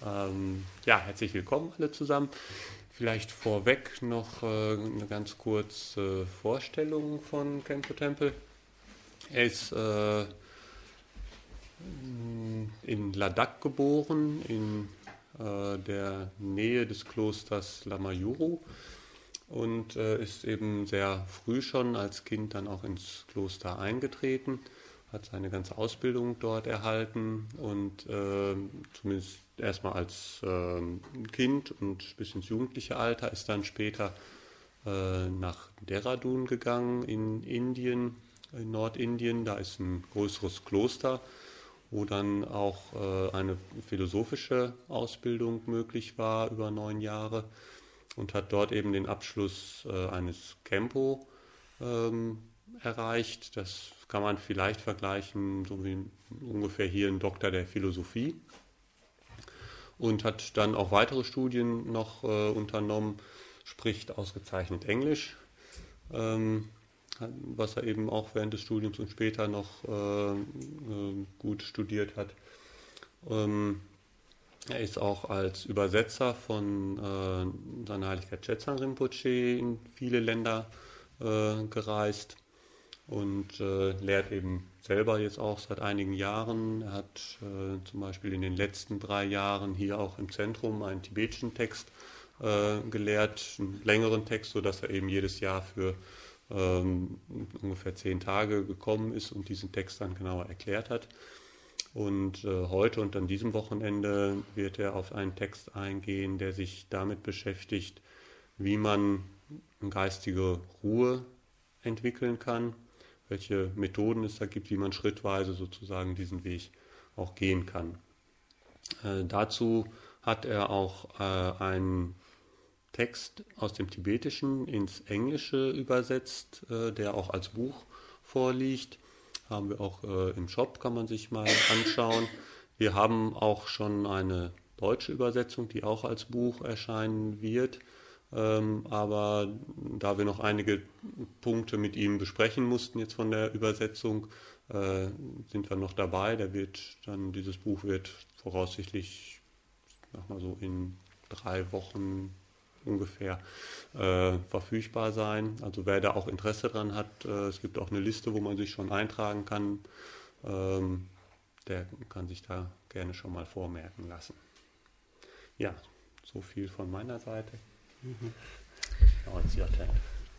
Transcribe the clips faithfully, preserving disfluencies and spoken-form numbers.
Ähm, ja, herzlich willkommen alle zusammen. Vielleicht vorweg noch äh, eine ganz kurze Vorstellung von Khenpo Tempel. Er ist äh, in Ladakh geboren, in äh, der Nähe des Klosters Lama Yuru, und äh, ist eben sehr früh schon als Kind dann auch ins Kloster eingetreten, hat seine ganze Ausbildung dort erhalten und äh, zumindest erstmal als äh, Kind und bis ins jugendliche Alter ist dann später äh, nach Dehradun gegangen in Indien, in Nordindien. Da ist ein größeres Kloster, wo dann auch äh, eine philosophische Ausbildung möglich war über neun Jahre, und hat dort eben den Abschluss äh, eines Khenpo ähm, erreicht. Das kann man vielleicht vergleichen, so wie ungefähr hier ein Doktor der Philosophie. Und hat dann auch weitere Studien noch äh, unternommen, spricht ausgezeichnet Englisch, ähm, was er eben auch während des Studiums und später noch äh, äh, gut studiert hat. Ähm, Er ist auch als Übersetzer von äh, seiner Heiligkeit Chedsan Rinpoche in viele Länder äh, gereist und äh, lehrt eben selber jetzt auch seit einigen Jahren. Er hat äh, zum Beispiel in den letzten drei Jahren hier auch im Zentrum einen tibetischen Text äh, gelehrt, einen längeren Text, sodass er eben jedes Jahr für ähm, ungefähr zehn Tage gekommen ist und diesen Text dann genauer erklärt hat. Und äh, heute und an diesem Wochenende wird er auf einen Text eingehen, der sich damit beschäftigt, wie man geistige Ruhe entwickeln kann, welche Methoden es da gibt, wie man schrittweise sozusagen diesen Weg auch gehen kann. Äh, dazu hat er auch äh, einen Text aus dem Tibetischen ins Englische übersetzt, äh, der auch als Buch vorliegt. Haben wir auch äh, im Shop, kann man sich mal anschauen. Wir haben auch schon eine deutsche Übersetzung, die auch als Buch erscheinen wird. Ähm, aber da wir noch einige Punkte mit ihm besprechen mussten jetzt von der Übersetzung, äh, sind wir noch dabei. Der wird dann, dieses Buch wird voraussichtlich, sag mal so, in drei Wochen ungefähr äh, verfügbar sein. Also wer da auch Interesse dran hat, äh, es gibt auch eine Liste, wo man sich schon eintragen kann, ähm, der kann sich da gerne schon mal vormerken lassen. Ja, so viel von meiner Seite. Mhm. Now it's your turn.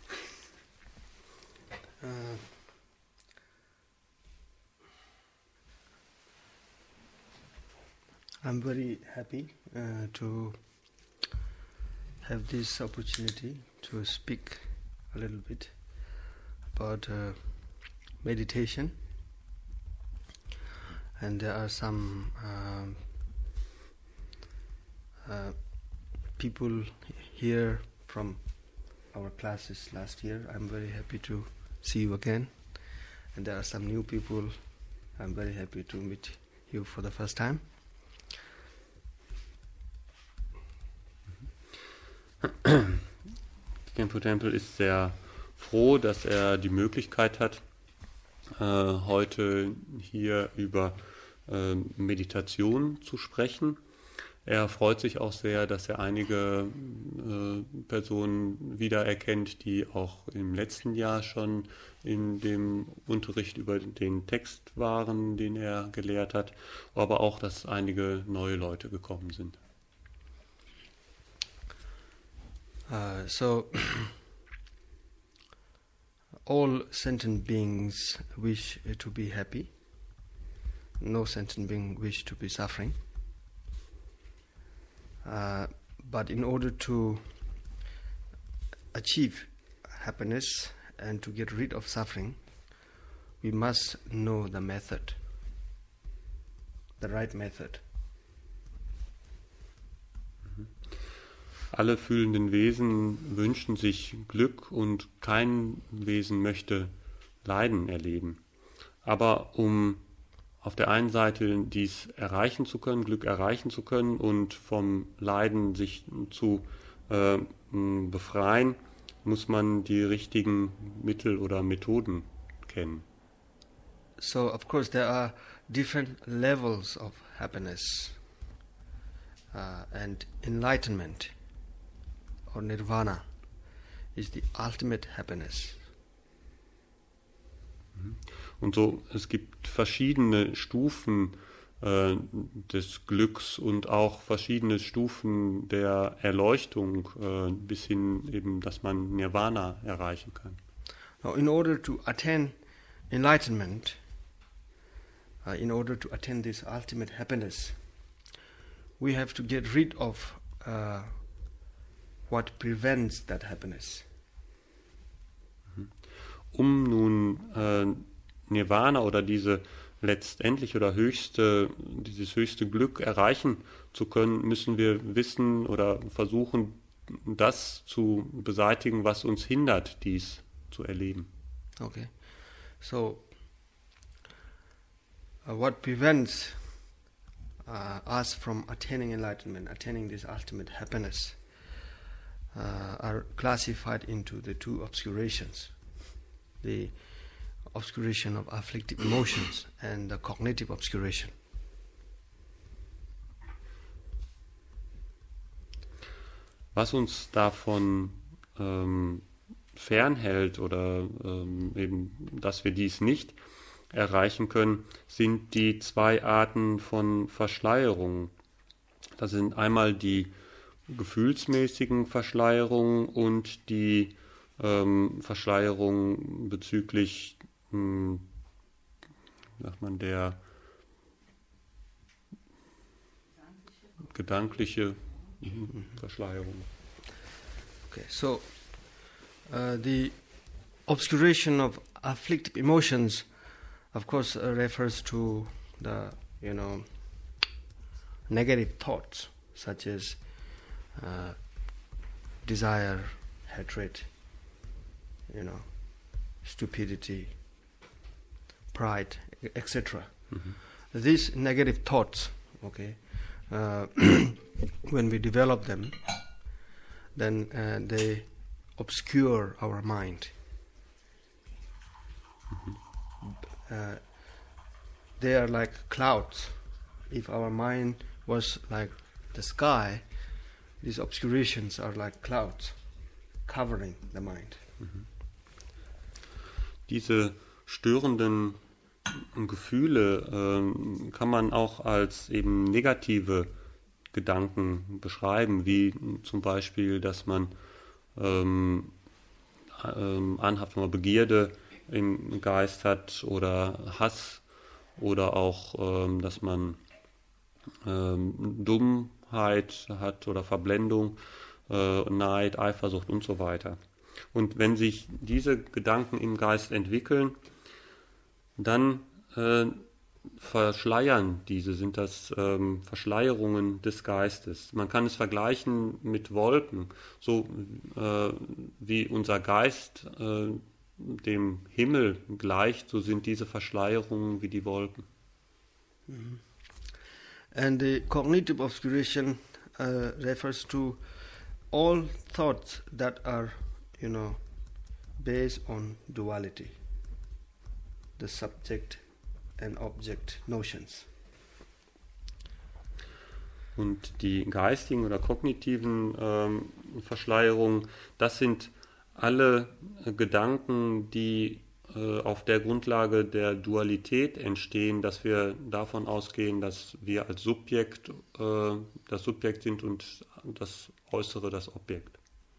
Uh, I'm very happy uh, to have this opportunity to speak a little bit about uh, meditation, and there are some um, uh, people here from our classes last year. I'm very happy to see you again, and there are some new people. I'm very happy to meet you for the first time. Khenpo Tempel ist sehr froh, dass er die Möglichkeit hat, äh, heute hier über äh, Meditation zu sprechen. Er freut sich auch sehr, dass er einige äh, Personen wiedererkennt, die auch im letzten Jahr schon in dem Unterricht über den Text waren, den er gelehrt hat, aber auch, dass einige neue Leute gekommen sind. Uh, so, all sentient beings wish to be happy. No sentient being wish to be suffering. Uh, but in order to achieve happiness and to get rid of suffering, we must know the method, the right method. Alle fühlenden Wesen wünschen sich Glück und kein Wesen möchte Leiden erleben. Aber um auf der einen Seite dies erreichen zu können, Glück erreichen zu können und vom Leiden sich zu äh, befreien, muss man die richtigen Mittel oder Methoden kennen. So, of course, there are different levels of happiness. uh, and enlightenment or nirvana is the ultimate happiness. Und so, es gibt verschiedene Stufen äh, des Glücks und auch verschiedene Stufen der Erleuchtung, äh, bis hin eben, dass man Nirvana erreichen kann. Now, in order to attain enlightenment, uh, in order to attain this ultimate happiness, we have to get rid of uh, what prevents that happiness. Um nun äh, Nirvana oder diese letztendlich oder höchste, dieses höchste Glück erreichen zu können, müssen wir wissen oder versuchen, das zu beseitigen, was uns hindert, dies zu erleben. Okay, so uh, what prevents uh, us from attaining enlightenment, attaining this ultimate happiness, uh, are classified into the two obscurations. The obscuration of afflictive emotions and the cognitive obscuration. Was uns davon ähm, fernhält oder ähm, eben, dass wir dies nicht erreichen können, sind die zwei Arten von Verschleierungen. Das sind einmal die gefühlsmäßigen Verschleierungen und die Ähm, Verschleierung bezüglich hm, sagt man, der gedankliche mhm, Verschleierung. Okay, so uh, the obscuration of afflictive emotions, of course, uh, refers to the, you know, negative thoughts such as uh, desire, hatred, you know, stupidity, pride, et cetera. Mm-hmm. These negative thoughts, okay, uh, when we develop them, then uh, they obscure our mind. Mm-hmm. Uh, they are like clouds. If our mind was like the sky, these obscurations are like clouds covering the mind. Mm-hmm. Diese störenden Gefühle ähm, kann man auch als eben negative Gedanken beschreiben, wie zum Beispiel, dass man ähm, ähm, Anhaftung oder Begierde im Geist hat oder Hass oder auch, ähm, dass man ähm, Dummheit hat oder Verblendung, äh, Neid, Eifersucht und so weiter. Und wenn sich diese Gedanken im Geist entwickeln, dann äh, verschleiern diese, sind das ähm, Verschleierungen des Geistes. Man kann es vergleichen mit Wolken, so äh, wie unser Geist äh, dem Himmel gleicht, so sind diese Verschleierungen wie die Wolken. And the cognitive obscuration uh, refers to all thoughts that are, you know, based on duality, the subject and object notions. Und die geistigen oder kognitiven ähm, Verschleierungen, das sind alle äh, Gedanken, die äh, auf der Grundlage der Dualität entstehen, dass wir davon ausgehen, dass wir als Subjekt äh, das Subjekt sind und das Äußere das Objekt.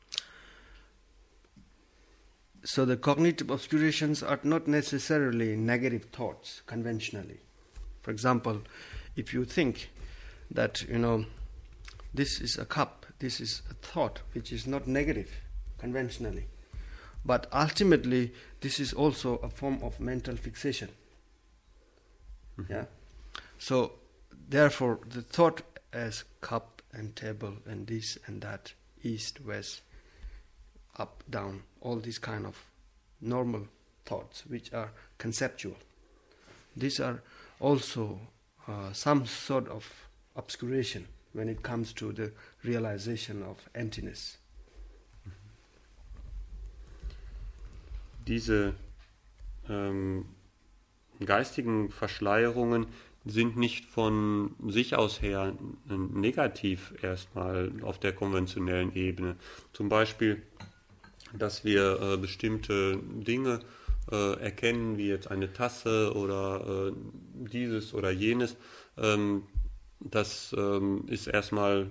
So the cognitive obscurations are not necessarily negative thoughts conventionally. For example, if you think that, you know, this is a cup, this is a thought which is not negative conventionally, but ultimately this is also a form of mental fixation. Mm-hmm. Yeah. So therefore the thought as cup and table and this and that, east, west, up, down, all these kind of normal thoughts which are conceptual. These are also uh, some sort of obscuration when it comes to the realization of emptiness. Diese ähm, geistigen Verschleierungen, sind nicht von sich aus her negativ erstmal auf der konventionellen Ebene. Zum Beispiel, dass wir äh, bestimmte Dinge äh, erkennen, wie jetzt eine Tasse oder äh, dieses oder jenes. Ähm, das ähm, ist erstmal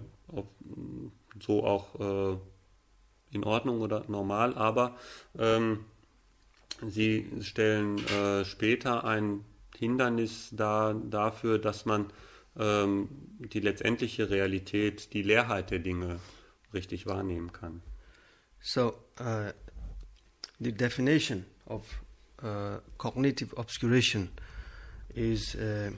so auch äh, in Ordnung oder normal, aber ähm, sie stellen äh, später ein Hindernis dar, dafür, dass man ähm, die letztendliche Realität, die Leerheit der Dinge richtig wahrnehmen kann. So, uh, the definition of uh, cognitive obscuration is uh,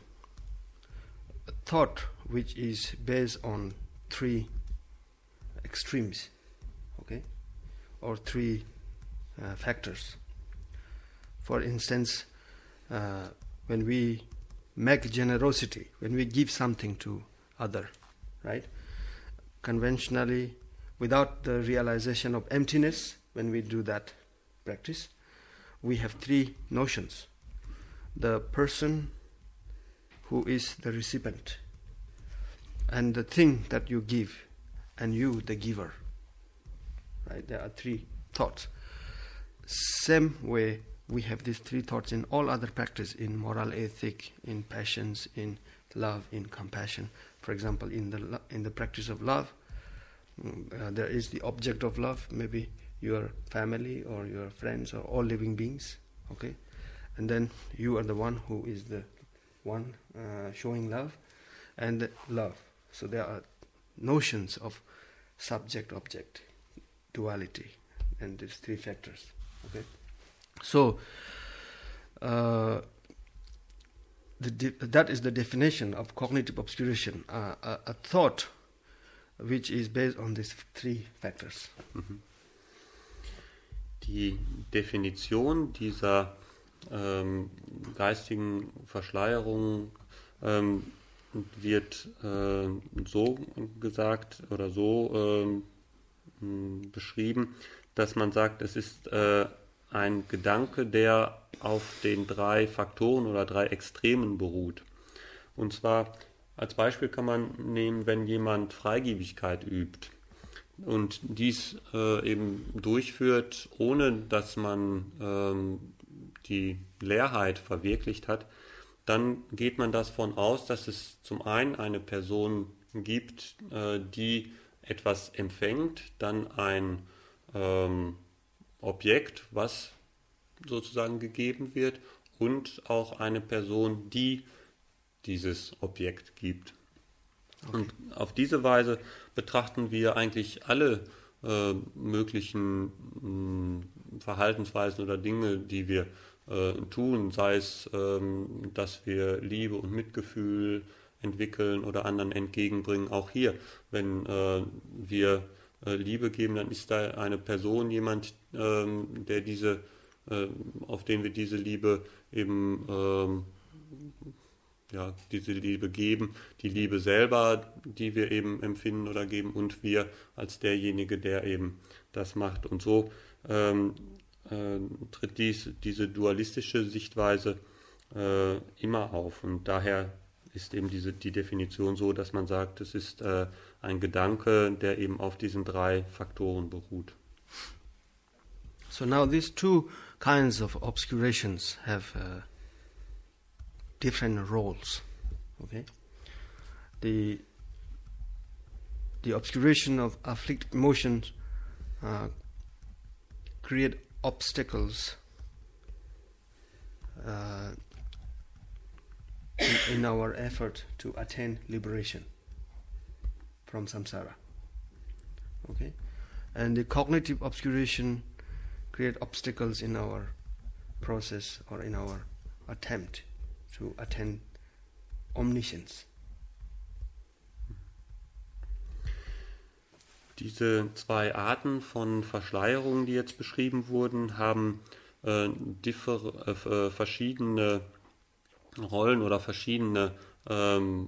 a thought which is based on three extremes, okay, or three uh, factors. For instance, uh, when we make generosity, when we give something to other, right? Conventionally, without the realization of emptiness, when we do that practice, we have three notions. The person who is the recipient, and the thing that you give, and you, the giver. Right? There are three thoughts. Same way, we have these three thoughts in all other practice, in moral ethic, in passions, in love, in compassion. For example, in the lo- in the practice of love, uh, there is the object of love, maybe your family or your friends or all living beings, okay? And then you are the one who is the one uh, showing love and love. So there are notions of subject-object, duality, and these three factors, okay? So, uh, the de- that is the definition of cognitive obscuration, uh, a, a thought which is based on these three factors. Mhm. Die Definition dieser ähm, geistigen Verschleierung ähm, wird äh, so gesagt oder so äh, beschrieben, dass man sagt, es ist äh, ein Gedanke, der auf den drei Faktoren oder drei Extremen beruht. Und zwar als Beispiel kann man nehmen, wenn jemand Freigebigkeit übt und dies äh, eben durchführt, ohne dass man ähm, die Leerheit verwirklicht hat, dann geht man davon aus, dass es zum einen eine Person gibt, äh, die etwas empfängt, dann ein ähm, Objekt, was sozusagen gegeben wird, und auch eine Person, die dieses Objekt gibt. Okay. Und auf diese Weise betrachten wir eigentlich alle äh, möglichen mh, Verhaltensweisen oder Dinge, die wir äh, tun, sei es, ähm, dass wir Liebe und Mitgefühl entwickeln oder anderen entgegenbringen. Auch hier, wenn äh, wir äh, Liebe geben, dann ist da eine Person, jemand, ähm, der diese, äh, auf den wir diese Liebe eben ähm, ja, diese Liebe geben, die Liebe selber, die wir eben empfinden oder geben, und wir als derjenige, der eben das macht. Und so ähm, äh, tritt dies, diese dualistische Sichtweise äh, immer auf. Und daher ist eben diese, die Definition so, dass man sagt, es ist äh, ein Gedanke, der eben auf diesen drei Faktoren beruht. So now these two kinds of obscurations have uh, different roles. Okay, the the obscuration of afflicted emotions uh, create obstacles uh, in, in our effort to attain liberation from samsara. Okay, and the cognitive obscuration create obstacles in our process or in our attempt to attain omniscience. Diese zwei Arten von Verschleierungen, die jetzt beschrieben wurden, haben äh, differ, äh, verschiedene Rollen oder verschiedene ähm,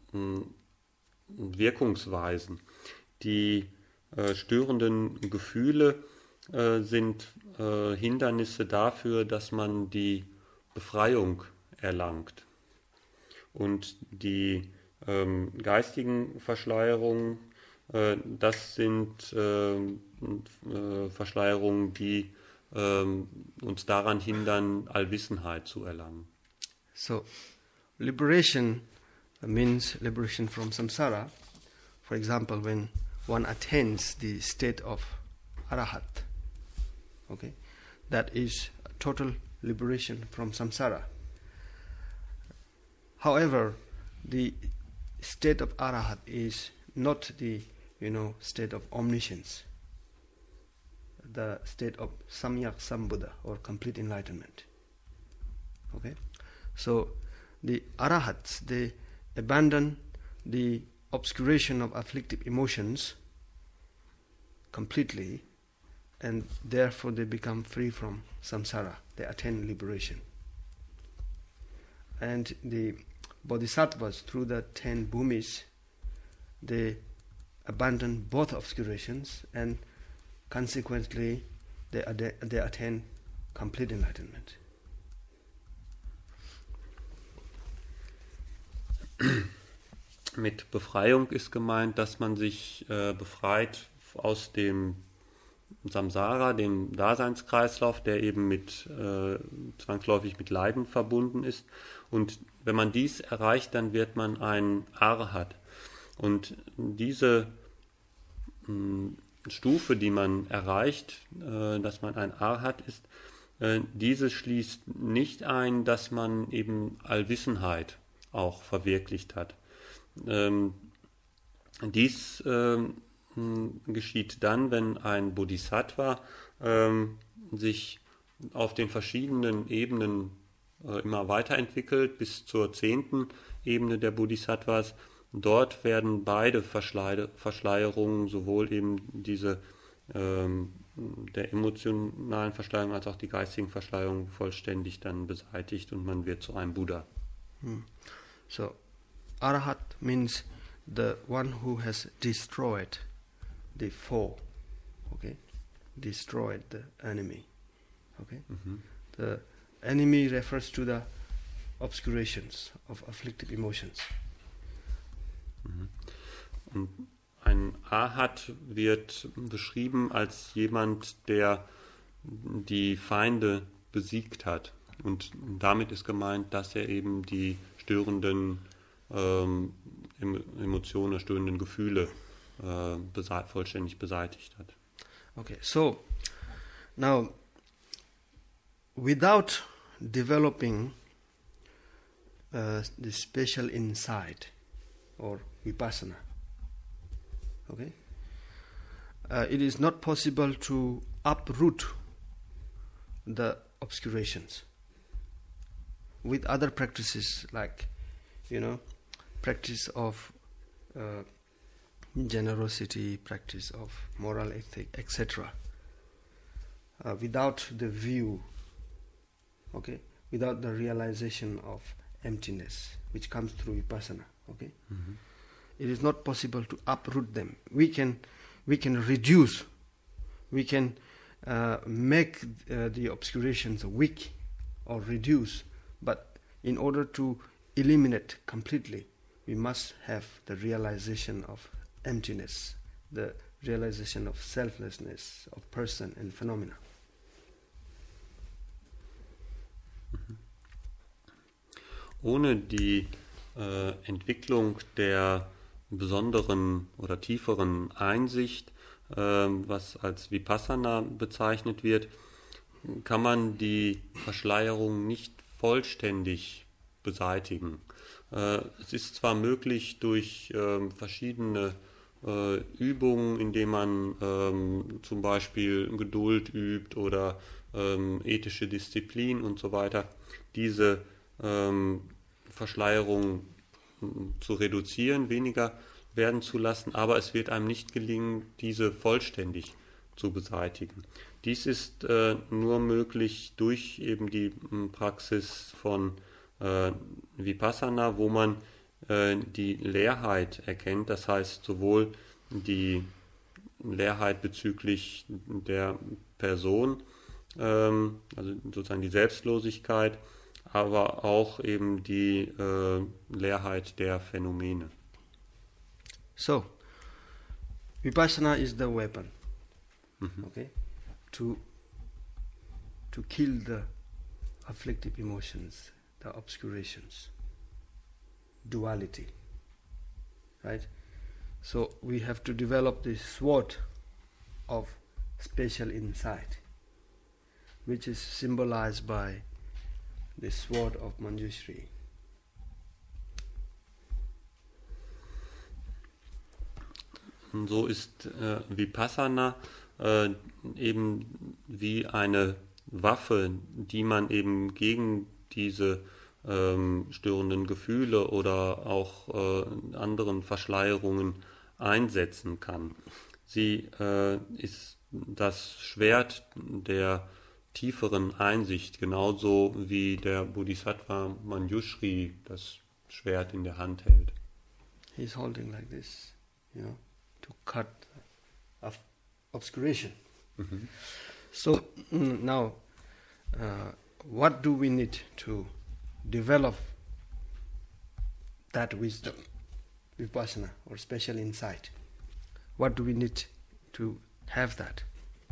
Wirkungsweisen. Die äh, störenden Gefühle äh, sind äh, Hindernisse dafür, dass man die Befreiung erlangt. Und die ähm, geistigen Verschleierungen, äh, das sind äh, äh, Verschleierungen, die äh, uns daran hindern, Allwissenheit zu erlangen. So, liberation means liberation from samsara. For example, when one attains the state of arahat, okay, that is total liberation from samsara. However, the state of arahat is not the, you know, state of omniscience, the state of samyak sambuddha, or complete enlightenment. Okay, so the arahats, they abandon the obscuration of afflictive emotions completely, and therefore they become free from samsara. They attain liberation. And the bodhisattvas, through the ten bhumis, they abandon both obscurations, and consequently they, ad- they attain complete enlightenment. Mit Befreiung ist gemeint, dass man sich äh, befreit aus dem Samsara, dem Daseinskreislauf, der eben mit äh, zwangsläufig mit Leiden verbunden ist. Und wenn man dies erreicht, dann wird man ein Arhat. Und diese mh, Stufe, die man erreicht, äh, dass man ein Arhat ist, äh, diese schließt nicht ein, dass man eben Allwissenheit auch verwirklicht hat. Ähm, dies ähm, geschieht dann, wenn ein Bodhisattva ähm, sich auf den verschiedenen Ebenen äh, immer weiterentwickelt, bis zur zehnten Ebene der Bodhisattvas. Dort werden beide Verschleide, Verschleierungen, sowohl eben diese ähm, der emotionalen Verschleierung als auch die geistigen Verschleierungen, vollständig dann beseitigt und man wird zu einem Buddha. Hmm. So, Arahat means the one who has destroyed the foe, okay, destroyed the enemy, okay. Mhm. The enemy refers to the obscurations of afflictive emotions. Mhm. Und ein Arhat wird beschrieben als jemand, der die Feinde besiegt hat. Und damit ist gemeint, dass er eben die störenden ähm, Emotionen, störenden Gefühle äh, bese- vollständig beseitigt hat. Okay, so now without developing uh, the special insight or vipassana, okay, uh, it is not possible to uproot the obscurations with other practices, like, you know, practice of uh, generosity, practice of moral ethic, et cetera. Uh, without the view, okay, without the realization of emptiness, which comes through vipassana, okay, Mhm. it is not possible to uproot them. We can, we can reduce, we can uh, make uh, the obscurations weak or reduce, but in order to eliminate completely, we must have the realization of emptiness, the realization of selflessness of person and phenomena. Ohne die äh, Entwicklung der besonderen oder tieferen Einsicht, äh, was als Vipassana bezeichnet wird, kann man die Verschleierung nicht vollständig beseitigen. Äh, es ist zwar möglich durch äh, verschiedene äh, Übungen, indem man ähm, zum Beispiel Geduld übt oder ähm, ethische Disziplin und so weiter, diese ähm, Verschleierung zu reduzieren, weniger werden zu lassen, aber es wird einem nicht gelingen, diese vollständig zu beseitigen. Dies ist äh, nur möglich durch eben die m, Praxis von äh, Vipassana, wo man äh, die Leerheit erkennt, das heißt sowohl die Leerheit bezüglich der Person, ähm, also sozusagen die Selbstlosigkeit, aber auch eben die äh, Leerheit der Phänomene. So, Vipassana is the weapon, Mhm. okay, to to kill the afflictive emotions, the obscurations, duality, right? So we have to develop this sword of special insight, which is symbolized by the sword of Manjushri. Und so ist äh, Vipassana äh, eben wie eine Waffe, die man eben gegen diese ähm, störenden Gefühle oder auch äh, anderen Verschleierungen einsetzen kann. Sie äh, ist das Schwert der tieferen Einsicht, genauso wie der Bodhisattva Manjushri das Schwert in der Hand hält. He's holding like this, you know, to cut of obscuration. Mhm. So mm, now, uh, what do we need to develop that wisdom, vipassana, or special insight? What do we need to have that?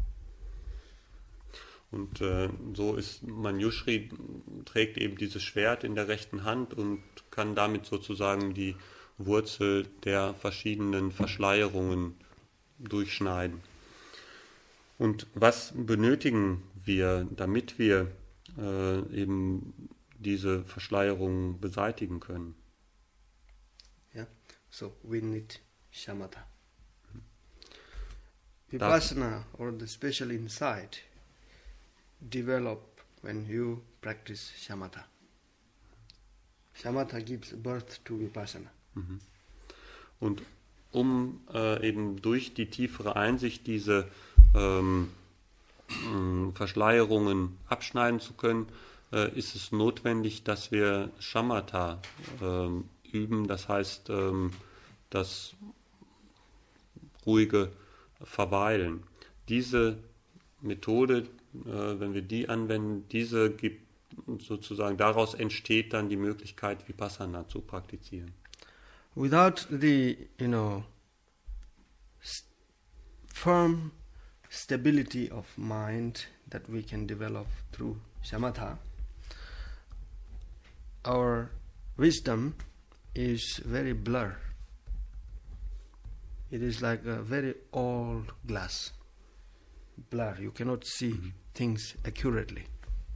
Und äh, so ist Manjushri, trägt eben dieses Schwert in der rechten Hand und kann damit sozusagen die Wurzel der verschiedenen Verschleierungen durchschneiden. Und was benötigen wir, damit wir äh, eben diese Verschleierungen beseitigen können? Yeah. So we need shamatha. Vipassana, or the special insight, develop when you practice shamatha. Shamatha gives birth to vipassana. Mhm. Und um äh, eben durch die tiefere Einsicht diese ähm, mh, Verschleierungen abschneiden zu können, äh, ist es notwendig, dass wir Shamatha ähm, üben, das heißt ähm, das ruhige Verweilen. Diese Methode, äh, wenn wir die anwenden, diese gibt sozusagen, daraus entsteht dann die Möglichkeit, Vipassana zu praktizieren. Without the, you know, st- firm stability of mind that we can develop through shamatha, our wisdom is very blur. It is like a very old glass, blur. You cannot see Mhm. things accurately.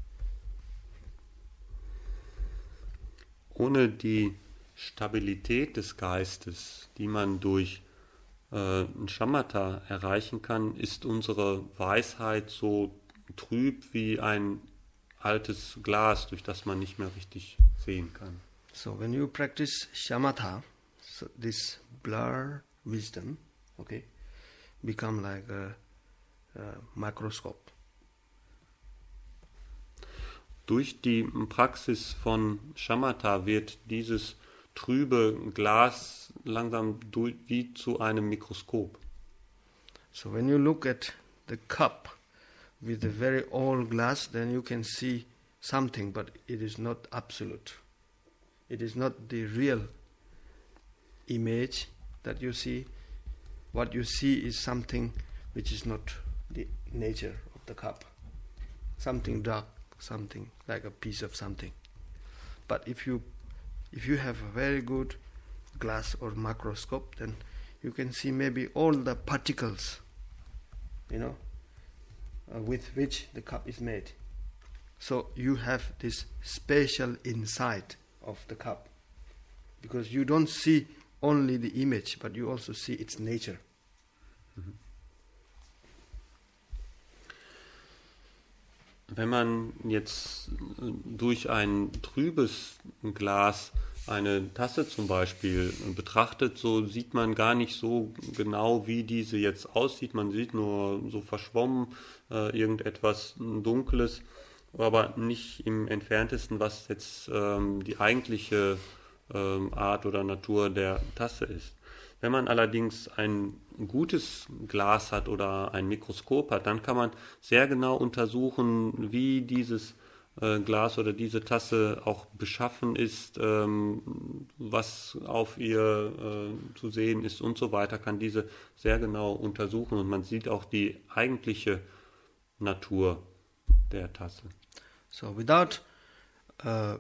Ohne die Stabilität des Geistes, die man durch äh, ein Shamatha erreichen kann, ist unsere Weisheit so trüb wie ein altes Glas, durch das man nicht mehr richtig sehen kann. So when you practice shamatha, so this blur wisdom, okay, become like a, a microscope. Durch die Praxis von Shamatha wird dieses trübe Glas langsam durch, wie zu einem Mikroskop. So when you look at the cup with a very old glass, then you can see something, but it is not absolute. It is not the real image that you see. What you see is something which is not the nature of the cup. Something dark, something like a piece of something. But if you if you have a very good glass or microscope, then you can see maybe all the particles, you know, uh, with which the cup is made. So you have this spatial insight of the cup, because you don't see only the image, but you also see its nature. Mhm. Wenn man jetzt durch ein trübes Glas eine Tasse zum Beispiel betrachtet, so sieht man gar nicht so genau, wie diese jetzt aussieht. Man sieht nur so verschwommen äh, irgendetwas Dunkles, aber nicht im Entferntesten, was jetzt ähm, die eigentliche ähm, Art oder Natur der Tasse ist. Wenn man allerdings ein gutes Glas hat oder ein Mikroskop hat, dann kann man sehr genau untersuchen, wie dieses äh, Glas oder diese Tasse auch beschaffen ist, ähm, was auf ihr äh, zu sehen ist und so weiter, kann diese sehr genau untersuchen und man sieht auch die eigentliche Natur der Tasse. So without uh,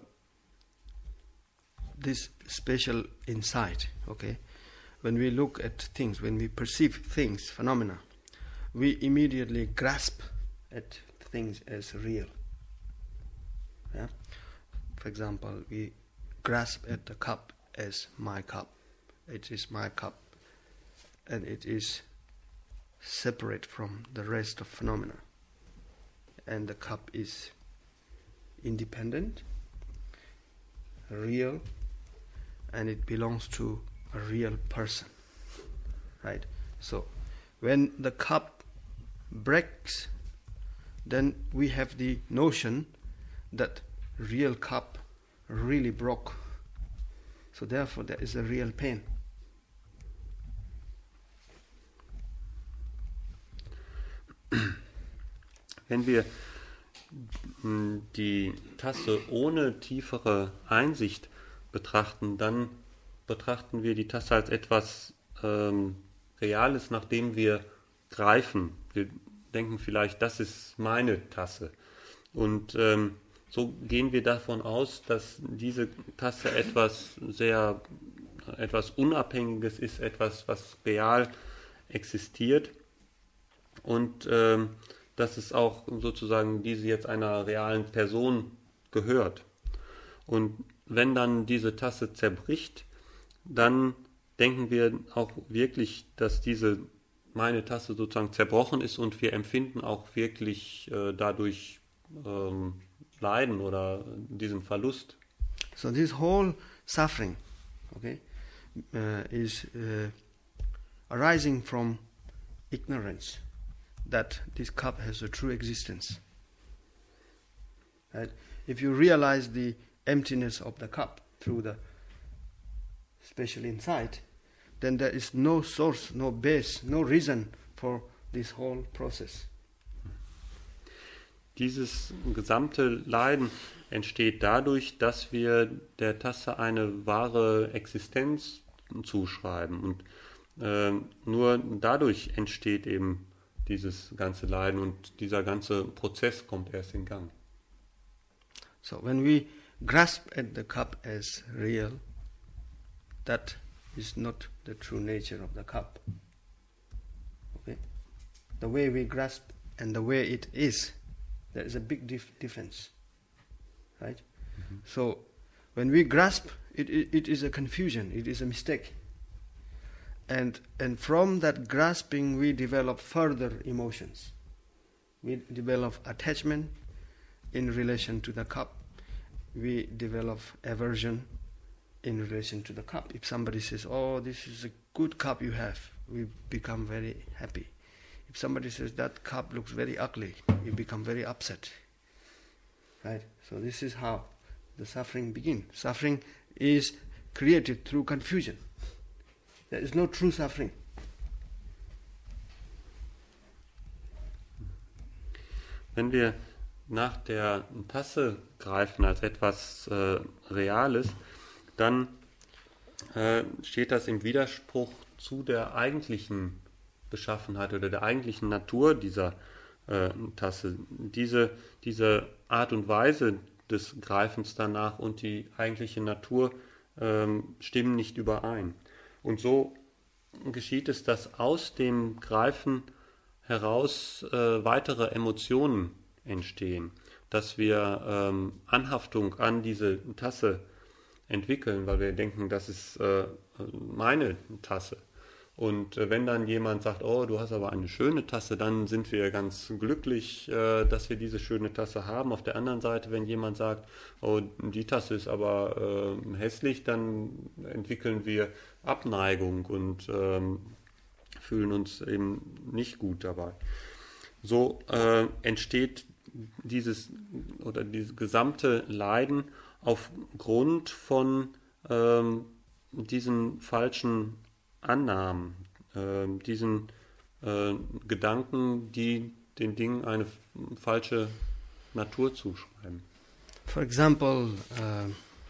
this special insight, okay, when we look at things, when we perceive things, phenomena, we immediately grasp at things as real. Yeah? For example, we grasp at the cup as my cup. It is my cup, and it is separate from the rest of phenomena. And the cup is independent, real, and it belongs to a real person, right? So when the cup breaks, then we have the notion that real cup really broke. So therefore there is a real pain. Wenn wir die Tasse ohne tiefere Einsicht betrachten, dann betrachten wir die Tasse als etwas ähm, Reales, nachdem wir greifen. Wir denken vielleicht, das ist meine Tasse. Und ähm, so gehen wir davon aus, dass diese Tasse etwas sehr, etwas Unabhängiges ist, etwas, was real existiert. Und ähm, dass es auch sozusagen diese jetzt einer realen Person gehört. Und wenn dann diese Tasse zerbricht, dann denken wir auch wirklich, dass diese meine Tasse sozusagen zerbrochen ist und wir empfinden auch wirklich äh, dadurch ähm, Leiden oder diesen Verlust. So this whole suffering, okay, uh, is uh, arising from ignorance that this cup has a true existence. Right? If you realize the emptiness of the cup through the special insight, then there is no source, no base, no reason for this whole process. Dieses gesamte Leiden entsteht dadurch, dass wir der Tasse eine wahre Existenz zuschreiben. Und äh, nur dadurch entsteht eben dieses ganze Leiden und dieser ganze Prozess kommt erst in Gang. So when we grasp at the cup as real, that is not the true nature of the cup. Okay? The way we grasp and the way it is, there is a big dif- difference. Right? Mm-hmm. So when we grasp, it, it, it is a confusion, it is a mistake. And and from that grasping we develop further emotions. We develop attachment in relation to the cup. We develop aversion in relation to the cup. If somebody says, oh, this is a good cup you have, we become very happy. If somebody says, that cup looks very ugly, we become very upset. Right? So this is how the suffering begins. Suffering is created through confusion. There is no true suffering. Wenn wir nach der Tasse greifen als etwas äh, Reales, dann äh, steht das im Widerspruch zu der eigentlichen Beschaffenheit oder der eigentlichen Natur dieser äh, Tasse. Diese, diese Art und Weise des Greifens danach und die eigentliche Natur äh, stimmen nicht überein. Und so geschieht es, dass aus dem Greifen heraus äh, weitere Emotionen entstehen, dass wir ähm, Anhaftung an diese Tasse entwickeln, weil wir denken, das ist äh, meine Tasse. Und äh, wenn dann jemand sagt, oh, du hast aber eine schöne Tasse, dann sind wir ganz glücklich, äh, dass wir diese schöne Tasse haben. Auf der anderen Seite, wenn jemand sagt, oh, die Tasse ist aber äh, hässlich, dann entwickeln wir Abneigung und ähm, fühlen uns eben nicht gut dabei. So äh, entsteht dieses oder dieses gesamte Leiden aufgrund von ähm, diesen falschen Annahmen, äh, diesen äh, Gedanken, die den Dingen eine f- falsche Natur zuschreiben. For example, uh,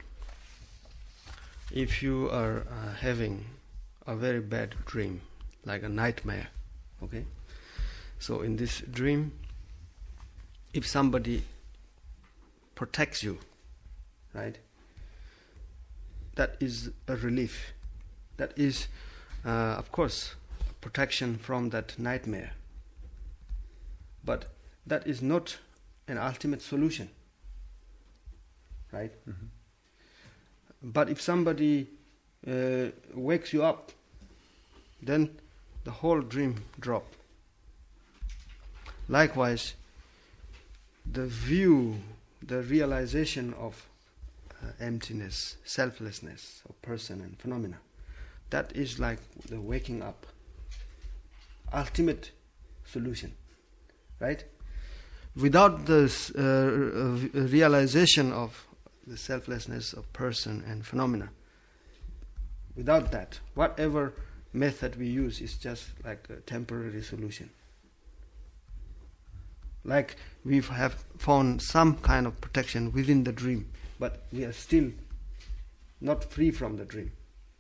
if you are uh, having a very bad dream, like a nightmare, okay? So in this dream, if somebody protects you, right, that is a relief. That is, uh, of course, protection from that nightmare. But that is not an ultimate solution, right? Mm-hmm. But if somebody uh, wakes you up, then the whole dream drop. Likewise, the view, the realization of uh, emptiness, selflessness of person and phenomena, that is like the waking up, ultimate solution, right? Without this uh, uh, realization of the selflessness of person and phenomena, without that, whatever method we use is just like a temporary solution. Like we have found some kind of protection within the dream, but we are still not free from the dream.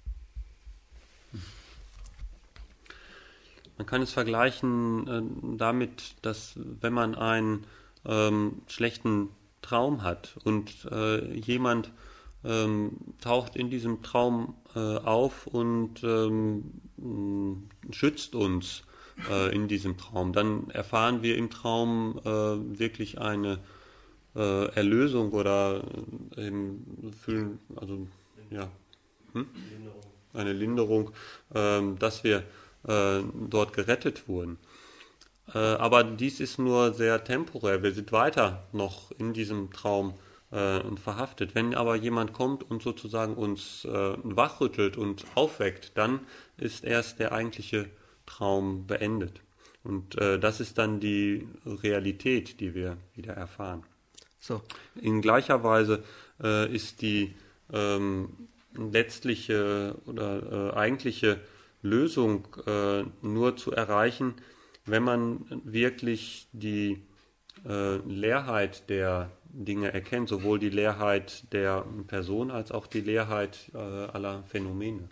Man kann es vergleichen äh, damit, dass wenn man einen ähm, schlechten Traum hat und äh, jemand ähm, taucht in diesem Traum äh, auf und ähm, schützt uns äh, in diesem Traum, dann erfahren wir im Traum äh, wirklich eine äh, Erlösung oder äh, eben fühlen, also ja, hm? eine Linderung, äh, dass wir äh, dort gerettet wurden. Äh, aber dies ist nur sehr temporär. Wir sind weiter noch in diesem Traum äh, verhaftet. Wenn aber jemand kommt und sozusagen uns äh, wachrüttelt und aufweckt, dann ist erst der eigentliche Traum beendet. Und äh, das ist dann die Realität, die wir wieder erfahren. So. In gleicher Weise äh, ist die ähm, letztliche oder äh, eigentliche Lösung äh, nur zu erreichen, wenn man wirklich die äh, Leerheit der Dinge erkennt, sowohl die Leerheit der Person als auch die Leerheit äh, aller Phänomene.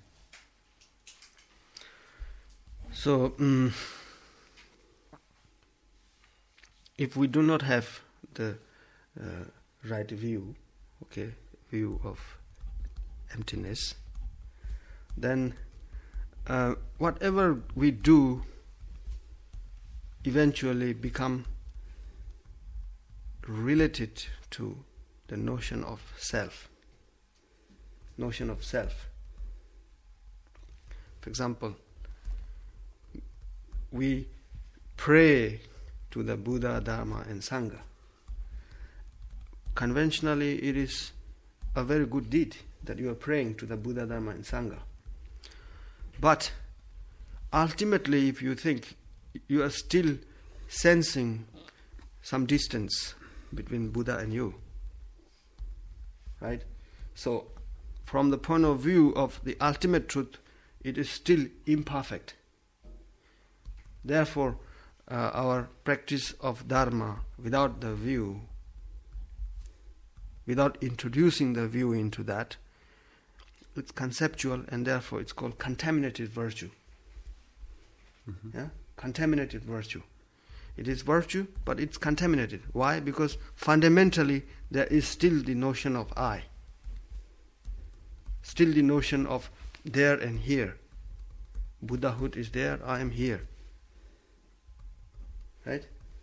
So, um, if we do not have the uh, right view, okay, view of emptiness, then uh, whatever we do eventually become related to the notion of self, notion of self. For example, we pray to the Buddha, Dharma and Sangha. Conventionally, it is a very good deed that you are praying to the Buddha, Dharma and Sangha. But ultimately, if you think, you are still sensing some distance between Buddha and you. Right? So, from the point of view of the ultimate truth, it is still imperfect. Therefore, uh, our practice of Dharma without the view, without introducing the view into that, it's conceptual and therefore it's called contaminated virtue. Mm-hmm. Yeah? Contaminated virtue. It is virtue, but it's contaminated. Why? Because fundamentally there is still the notion of I. Still the notion of there and here. Buddhahood is there, I am here. Right?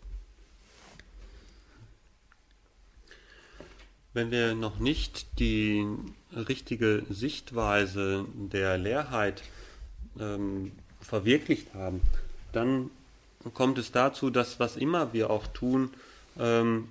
Wenn wir noch nicht die richtige Sichtweise der Leerheit ähm, verwirklicht haben, dann kommt es dazu, dass was immer wir auch tun, ähm,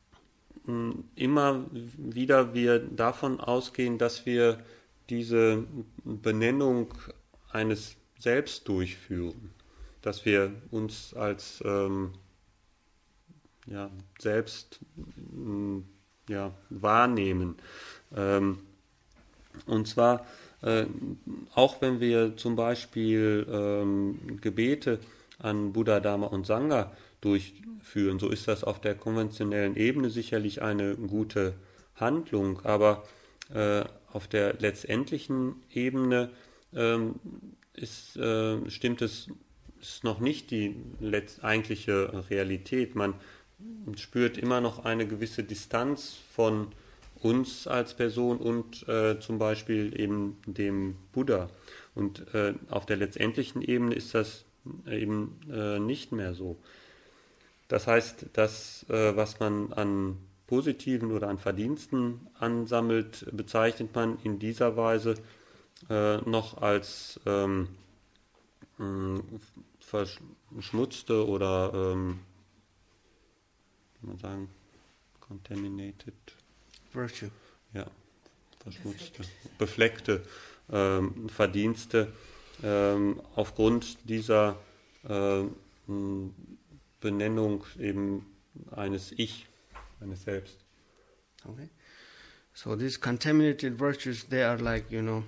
immer wieder wir davon ausgehen, dass wir diese Benennung eines Selbst durchführen, dass wir uns als ähm, ja, selbst ähm, ja, wahrnehmen. Ähm, und zwar äh, auch wenn wir zum Beispiel ähm, Gebete an Buddha, Dharma und Sangha durchführen, so ist das auf der konventionellen Ebene sicherlich eine gute Handlung, aber äh, auf der letztendlichen Ebene ähm, ist, äh, stimmt es ist noch nicht die letzt eigentliche Realität. Man spürt immer noch eine gewisse Distanz von uns als Person und äh, zum Beispiel eben dem Buddha. Und äh, auf der letztendlichen Ebene ist das eben äh, nicht mehr so. Das heißt, das, äh, was man an positiven oder an Verdiensten ansammelt, bezeichnet man in dieser Weise äh, noch als ähm, mh, verschmutzte oder ähm, wie man sagen, contaminated Virtue. Ja, verschmutzte, befleckte ähm, Verdienste ähm, aufgrund dieser äh, Benennung eben eines Ich, eines Selbst. Okay. So these contaminated virtues, they are like, you know,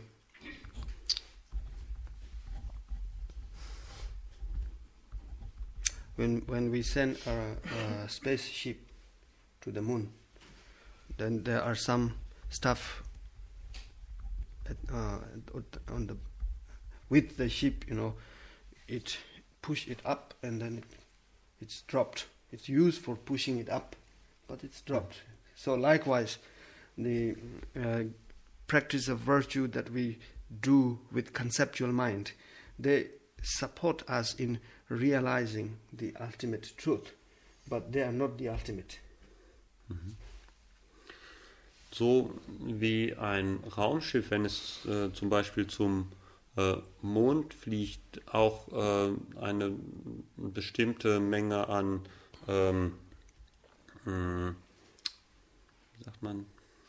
when when we send a, a spaceship to the moon, then there are some stuff at, uh, on the with the ship, you know, it push it up and then it, it's dropped. It's used for pushing it up, but it's dropped. So likewise, the uh, practice of virtue that we do with conceptual mind, they support us in realizing the ultimate truth, but they are not the ultimate. Mhm. So wie ein Raumschiff, wenn es äh, zum Beispiel zum äh, Mond fliegt, auch äh, eine bestimmte Menge an ähm, mh, wie sagt man,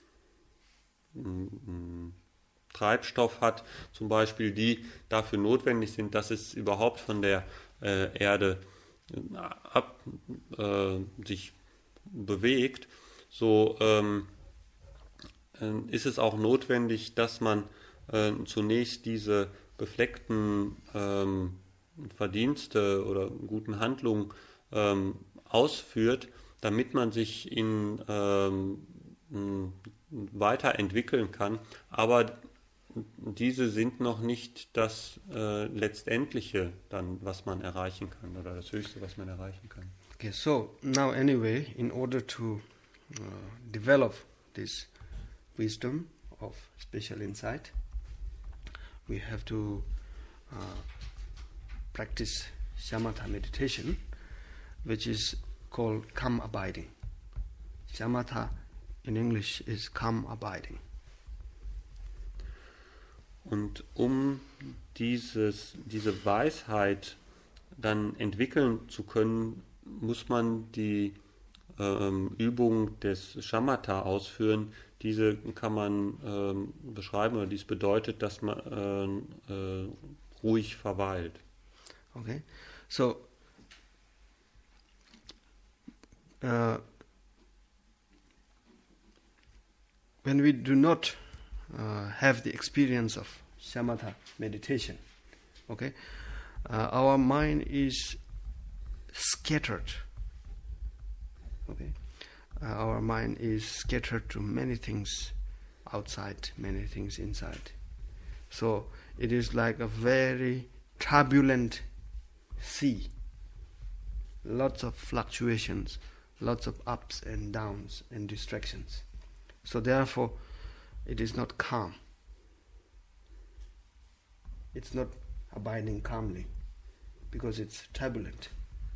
mh, Treibstoff hat, zum Beispiel, die dafür notwendig sind, dass es überhaupt von der äh, Erde ab äh, sich bewegt, so ähm, ist es auch notwendig, dass man äh, zunächst diese befleckten ähm, Verdienste oder guten Handlungen ähm, ausführt, damit man sich in ähm, weiterentwickeln kann. Aber diese sind noch nicht das äh, Letztendliche, dann, was man erreichen kann, oder das Höchste, was man erreichen kann. Okay, so now anyway, in order to uh, develop this wisdom of special insight, we have to uh, practice shamatha meditation, which is called calm abiding. Shamatha in English is calm abiding. Und um dieses, diese Weisheit dann entwickeln zu können, muss man die ähm, Übung des Shamatha ausführen. Diese kann man ähm, beschreiben, oder dies bedeutet, dass man äh, äh, ruhig verweilt. Okay, so uh, when we do not uh, have the experience of shamatha meditation, okay, uh, our mind is scattered. Okay, uh, our mind is scattered to many things outside, many things inside. So it is like a very turbulent sea. Lots of fluctuations, lots of ups and downs and distractions. So therefore, it is not calm. It's not abiding calmly because it's turbulent.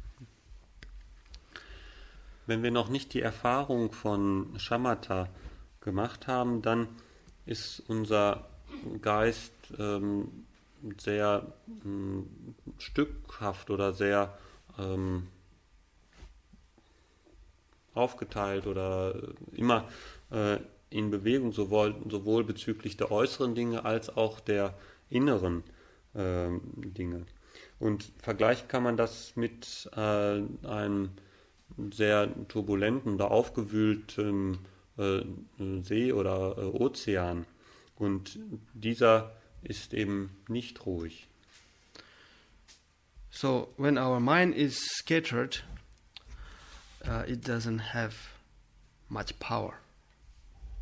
Wenn wir noch nicht die Erfahrung von Shamatha gemacht haben, dann ist unser Geist ähm, sehr ähm, stückhaft oder sehr ähm, aufgeteilt oder immer äh, in Bewegung, sowohl, sowohl bezüglich der äußeren Dinge als auch der inneren äh, Dinge. Und vergleichen kann man das mit äh, einem sehr turbulenten oder aufgewühlten äh, See oder äh, Ozean. Und dieser ist eben nicht ruhig. So when our mind is scattered, uh, it doesn't have much power.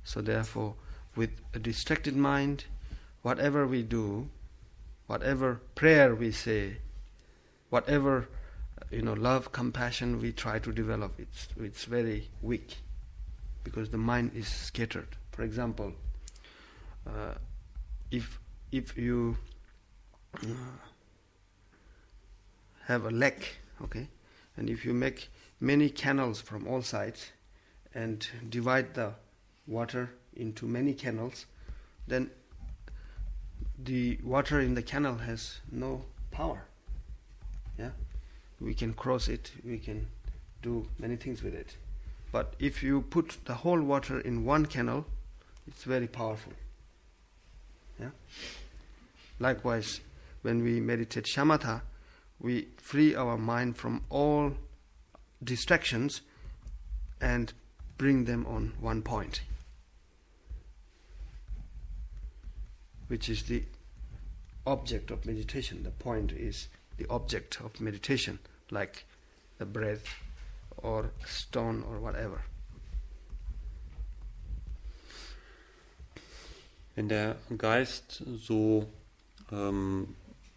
So therefore, with a distracted mind, whatever we do, whatever prayer we say, whatever you know, love, compassion we try to develop, it's it's very weak because the mind is scattered. For example, uh, if if you uh, have a lake, okay, and if you make many canals from all sides and divide the water into many canals, then the water in the canal has no power. Yeah, we can cross it, we can do many things with it. But if you put the whole water in one canal, it's very powerful. Yeah. Likewise, when we meditate shamatha, we free our mind from all distractions and bring them on one point, which is the object of meditation. The point is the object of meditation, like the breath or stone or whatever. Wenn der Geist so ähm,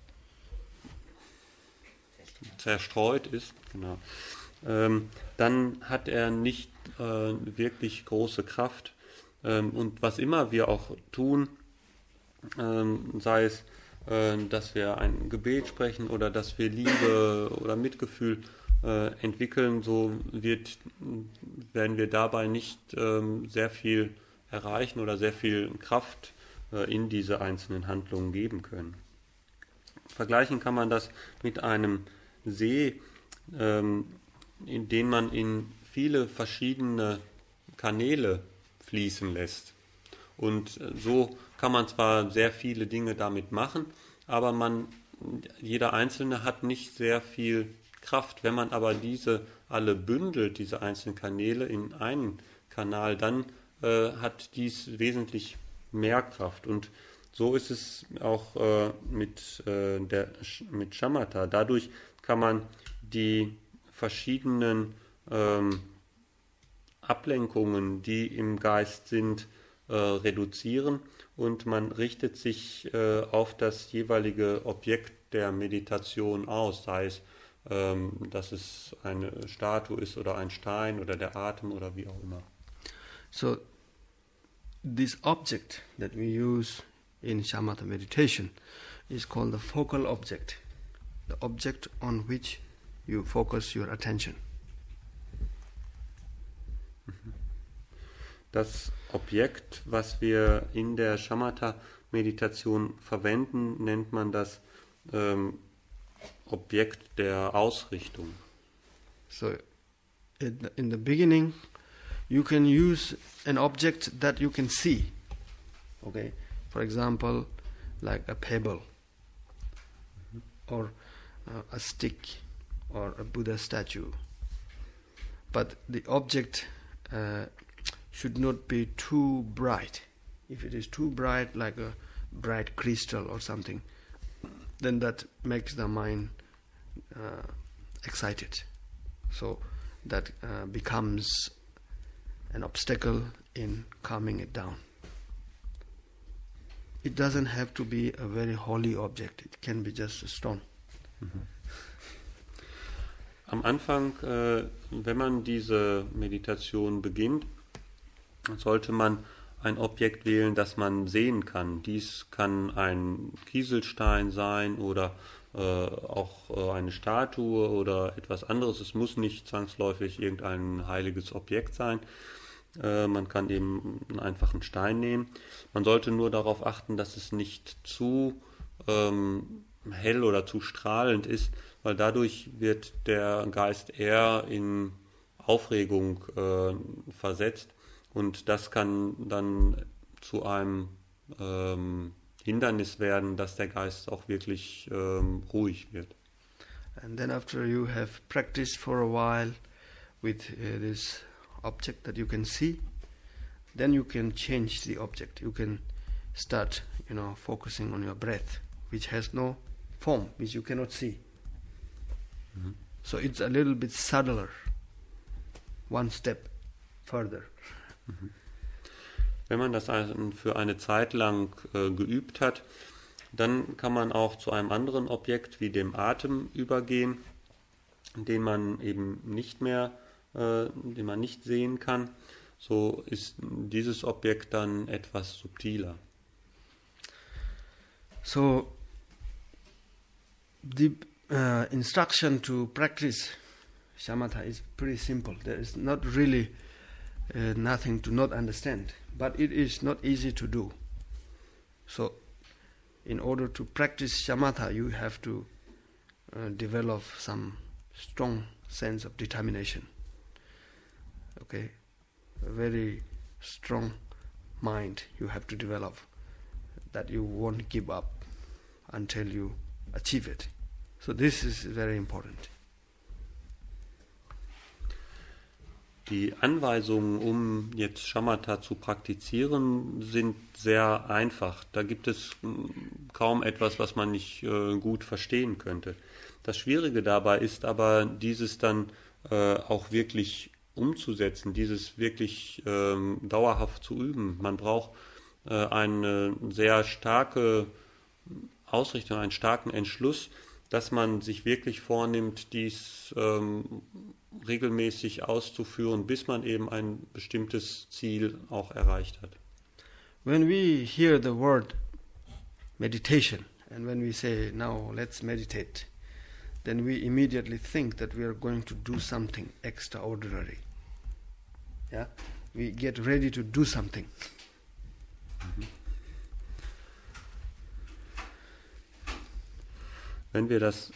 zerstreut ist, genau, ähm, dann hat er nicht äh, wirklich große Kraft. Ähm, und was immer wir auch tun, ähm, sei es, äh, dass wir ein Gebet sprechen oder dass wir Liebe oder Mitgefühl äh, entwickeln, so wird, werden wir dabei nicht ähm, sehr viel erreichen oder sehr viel Kraft äh, in diese einzelnen Handlungen geben können. Vergleichen kann man das mit einem See, ähm, in den man in viele verschiedene Kanäle fließen lässt. Und so kann man zwar sehr viele Dinge damit machen, aber man, jeder Einzelne hat nicht sehr viel Kraft. Wenn man aber diese alle bündelt, diese einzelnen Kanäle in einen Kanal, dann äh, hat dies wesentlich mehr Kraft. Und so ist es auch äh, mit, äh, der, mit Shamatha. Dadurch kann man die verschiedenen ähm, Ablenkungen, die im Geist sind, äh, reduzieren und man richtet sich äh, auf das jeweilige Objekt der Meditation aus, sei es, ähm, dass es eine Statue ist oder ein Stein oder der Atem oder wie auch immer. So, this object that we use in shamatha meditation is called the focal object, the object on which you focus your attention. Das Objekt, was wir in der Shamatha-Meditation verwenden, nennt man das ähm, Objekt der Ausrichtung. So, in the, in the beginning, you can use an object that you can see. Okay, for example, like a pebble, mm-hmm. or uh, a stick, or a Buddha statue. But the object uh, should not be too bright. If it is too bright, like a bright crystal or something, then that makes the mind uh, excited. So that uh, becomes an obstacle in calming it down. It doesn't have to be a very holy object. It can be just a stone. Mhm. Am Anfang, äh, wenn man diese Meditation beginnt, sollte man ein Objekt wählen, das man sehen kann. Dies kann ein Kieselstein sein oder äh, auch äh, eine Statue oder etwas anderes. Es muss nicht zwangsläufig irgendein heiliges Objekt sein. Äh, man kann eben einen einfachen Stein nehmen. Man sollte nur darauf achten, dass es nicht zu ähm, hell oder zu strahlend ist, weil dadurch wird der Geist eher in Aufregung äh, versetzt. Und das kann dann zu einem ähm, Hindernis werden, dass der Geist auch wirklich ähm, ruhig wird. And then after you have practiced for a while with uh, this object that you can see, then you can change the object. You can start, you know, focusing on your breath, which has no form, which you cannot see. Mm-hmm. So it's a little bit subtler, one step further. Wenn man das für eine Zeit lang äh, geübt hat, dann kann man auch zu einem anderen Objekt wie dem Atem übergehen, den man eben nicht mehr, äh, den man nicht sehen kann. So ist dieses Objekt dann etwas subtiler. So the uh, instruction to practice shamatha is pretty simple. There is not really uh, nothing to not understand, but it is not easy to do. So in order to practice shamatha, you have to uh, develop some strong sense of determination. Okay, a very strong mind you have to develop, that you won't give up until you achieve it. So this is very important. Die Anweisungen, um jetzt Shamatha zu praktizieren, sind sehr einfach. Da gibt es kaum etwas, was man nicht äh, gut verstehen könnte. Das Schwierige dabei ist aber, dieses dann äh, auch wirklich umzusetzen, dieses wirklich ähm, dauerhaft zu üben. Man braucht äh, eine sehr starke Ausrichtung, einen starken Entschluss, dass man sich wirklich vornimmt, dies ähm, regelmäßig auszuführen, bis man eben ein bestimmtes Ziel auch erreicht hat. When we hear the word meditation, and when we say, now let's meditate, then we immediately think that we are going to do something extraordinary. Yeah? We get ready to do something. Mhm. Wenn wir das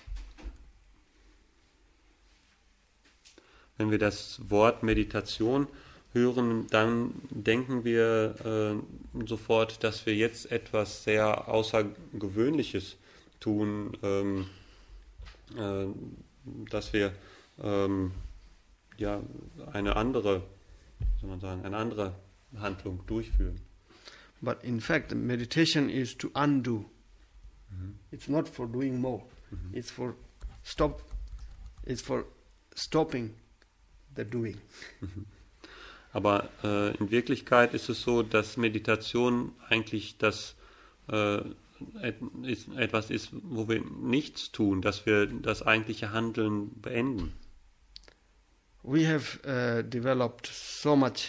Wenn wir das Wort Meditation hören, dann denken wir äh, sofort, dass wir jetzt etwas sehr Außergewöhnliches tun, ähm, äh, dass wir ähm, ja eine andere, soll man sagen, eine andere Handlung durchführen. But in fact, meditation is to undo. Mm-hmm. It's not for doing more. Mm-hmm. It's for stop. It's for stopping the doing. Aber äh, in Wirklichkeit ist es so, dass Meditation eigentlich das äh, et, ist, etwas ist, wo wir nichts tun, dass wir das eigentliche Handeln beenden. We have uh, developed so much,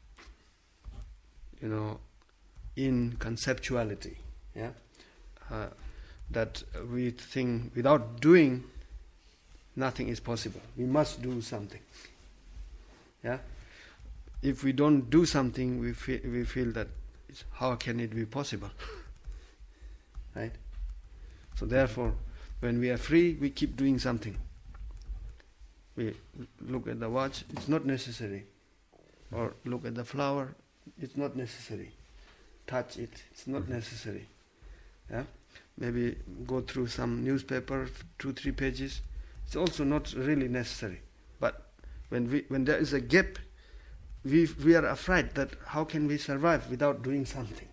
you know, in conceptuality, yeah, uh, that we think without doing, nothing is possible. We must do something. Yeah, if we don't do something, we feel we feel that it's, how can it be possible, right? So therefore, when we are free, we keep doing something. We look at the watch; it's not necessary. Or look at the flower; it's not necessary. Touch it; it's not necessary. Yeah, maybe go through some newspaper, two, three pages. It's also not really necessary. But When we, when there is a gap, we we are afraid that how can we survive without doing something?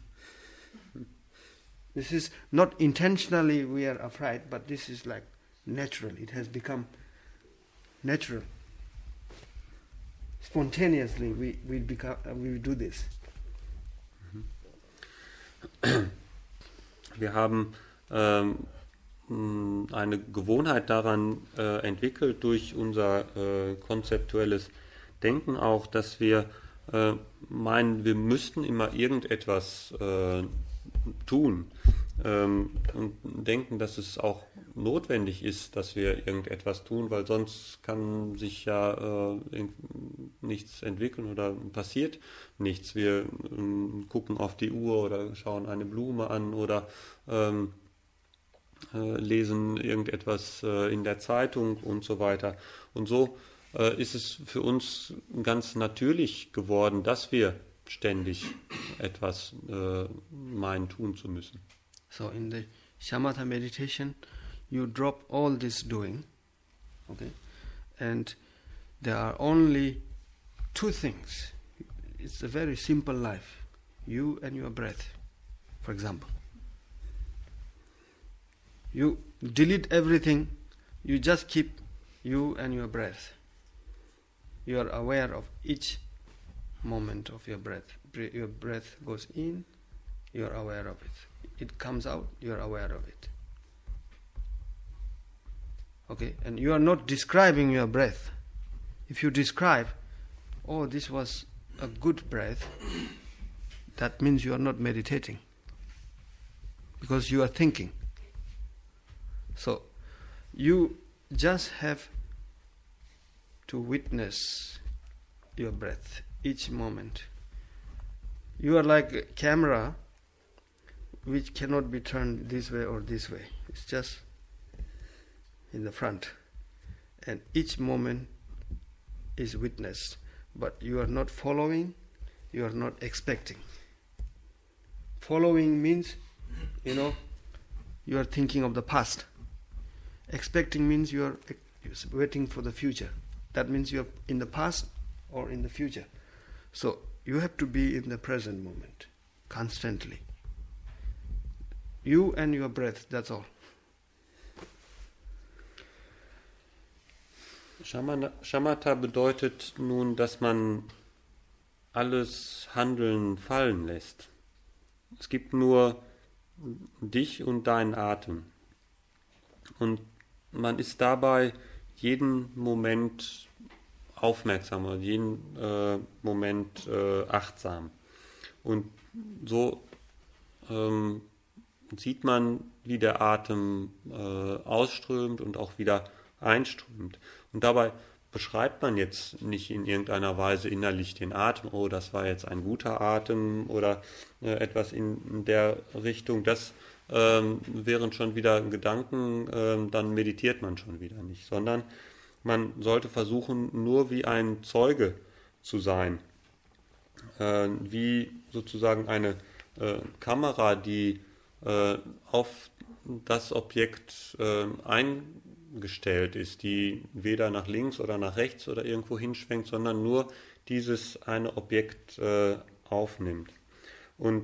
This is not intentionally we are afraid, but this is like natural. It has become natural. Spontaneously we we become uh, we do this. Wir haben ähm, eine Gewohnheit daran äh, entwickelt durch unser äh, konzeptuelles Denken auch, dass wir äh, meinen, wir müssten immer irgendetwas äh, tun ähm, und denken, dass es auch notwendig ist, dass wir irgendetwas tun, weil sonst kann sich ja äh, nichts entwickeln oder passiert nichts. Wir äh, gucken auf die Uhr oder schauen eine Blume an oder ähm, lesen irgendetwas äh, in der Zeitung und so weiter. Und so äh, ist es für uns ganz natürlich geworden, dass wir ständig etwas äh, meinen, tun zu müssen. So in the Shamatha meditation, you drop all this doing, okay, and there are only two things. It's a very simple life, you and your breath, for example. You delete everything, you just keep you and your breath. You are aware of each moment of your breath. your breath goes in, you are aware of it. It comes out, you are aware of it. Okay, and you are not describing your breath. If you describe, oh, this was a good breath, that means you are not meditating, because you are thinking. So, you just have to witness your breath each moment. You are like a camera which cannot be turned this way or this way. It's just in the front. And each moment is witnessed. But you are not following, you are not expecting. Following means, you know, you are thinking of the past. Expecting means you are waiting for the future. That means you are in the past or in the future. So you have to be in the present moment, constantly. You and your breath, that's all. Shamatha bedeutet nun, dass man alles Handeln fallen lässt. Es gibt nur dich und deinen Atem. Und man ist dabei jeden Moment aufmerksam oder jeden äh, Moment äh, achtsam. Und so ähm, sieht man, wie der Atem äh, ausströmt und auch wieder einströmt. Und dabei beschreibt man jetzt nicht in irgendeiner Weise innerlich den Atem, oh, das war jetzt ein guter Atem oder äh, etwas in der Richtung. Das ähm, wären schon wieder Gedanken, äh, dann meditiert man schon wieder nicht, sondern man sollte versuchen, nur wie ein Zeuge zu sein, äh, wie sozusagen eine äh, Kamera, die äh, auf das Objekt äh, eingestellt ist, die weder nach links oder nach rechts oder irgendwo hinschwenkt, sondern nur dieses eine Objekt äh, aufnimmt. Und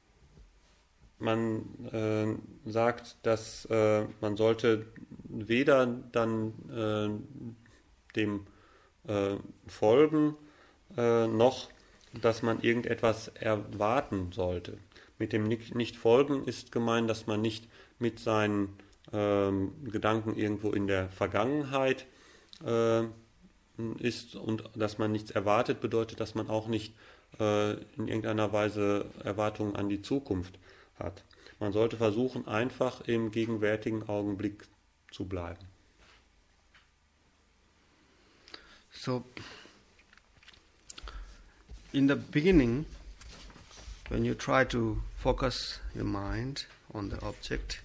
man äh, sagt, dass äh, man sollte weder dann äh, dem äh, folgen, äh, noch dass man irgendetwas erwarten sollte. Mit dem Nicht-Folgen ist gemeint, dass man nicht mit seinen ähm, Gedanken irgendwo in der Vergangenheit äh, ist und dass man nichts erwartet, bedeutet, dass man auch nicht äh, in irgendeiner Weise Erwartungen an die Zukunft hat. Man sollte versuchen, einfach im gegenwärtigen Augenblick zu bleiben. So, in the beginning, when you try to focus your mind on the object,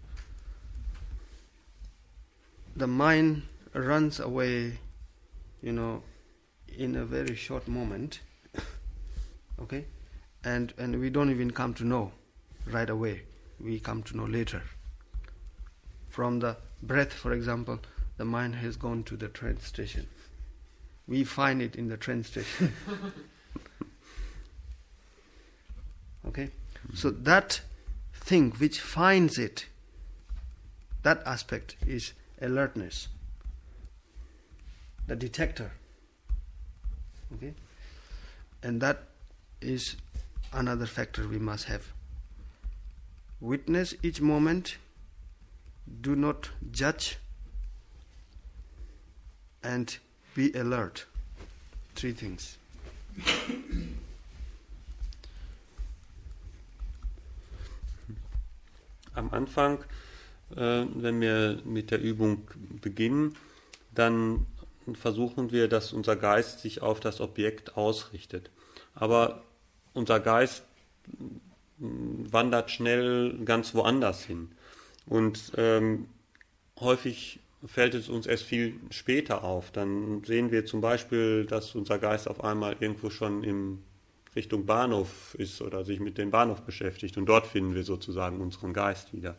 the mind runs away, you know, in a very short moment, okay? And and we don't even come to know right away. We come to know later. From the breath, for example, the mind has gone to the train station. We find it in the train station. Okay? So that thing which finds it, that aspect is alertness. The detector. Okay? And that is another factor we must have. Witness each moment, do not judge, and be alert. Three things. Am Anfang, äh, wenn wir mit der Übung beginnen, dann versuchen wir, dass unser Geist sich auf das Objekt ausrichtet. Aber unser Geist wandert schnell ganz woanders hin. Und ähm, häufig fällt es uns erst viel später auf. Dann sehen wir zum Beispiel, dass unser Geist auf einmal irgendwo schon in Richtung Bahnhof ist oder sich mit dem Bahnhof beschäftigt. Und dort finden wir sozusagen unseren Geist wieder.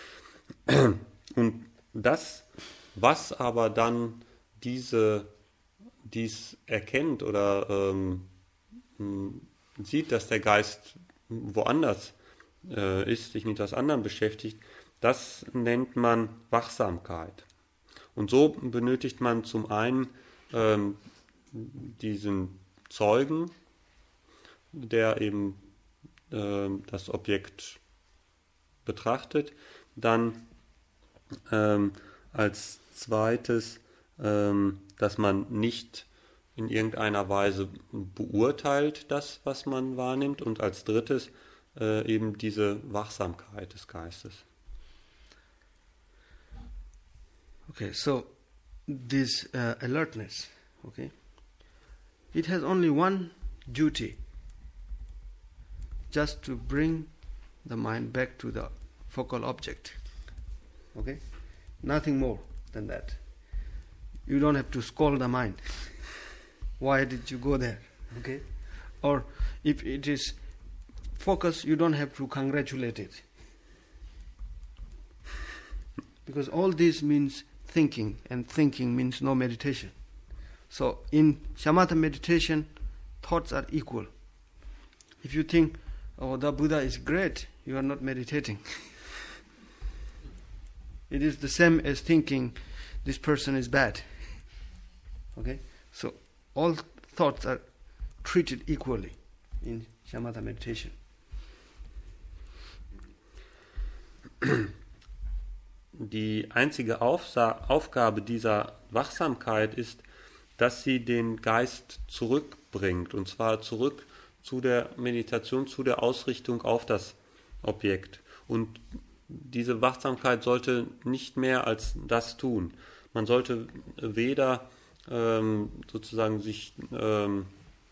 Und das, was aber dann diese, dies erkennt oder ähm, sieht, dass der Geist woanders äh, ist, sich mit etwas anderem beschäftigt, das nennt man Wachsamkeit. Und so benötigt man zum einen ähm, diesen Zeugen, der eben äh, das Objekt betrachtet. Dann ähm, als zweites, ähm, dass man nicht in irgendeiner Weise beurteilt das, was man wahrnimmt. Und als drittes äh, eben diese Wachsamkeit des Geistes. Okay, so this uh, alertness, okay, it has only one duty, just to bring the mind back to the focal object. Okay, nothing more than that. You don't have to scold the mind. Why did you go there? Okay, or if it is focus, you don't have to congratulate it, because all this means thinking, and thinking means no meditation. So in shamatha meditation, thoughts are equal. If you think, oh, the Buddha is great, you are not meditating. It is the same as thinking this person is bad. Okay? So all thoughts are treated equally in shamatha meditation. Die einzige Aufsa- Aufgabe dieser Wachsamkeit ist, dass sie den Geist zurückbringt, und zwar zurück zu der Meditation, zu der Ausrichtung auf das Objekt. Und diese Wachsamkeit sollte nicht mehr als das tun. Man sollte weder ähm, sozusagen sich ähm,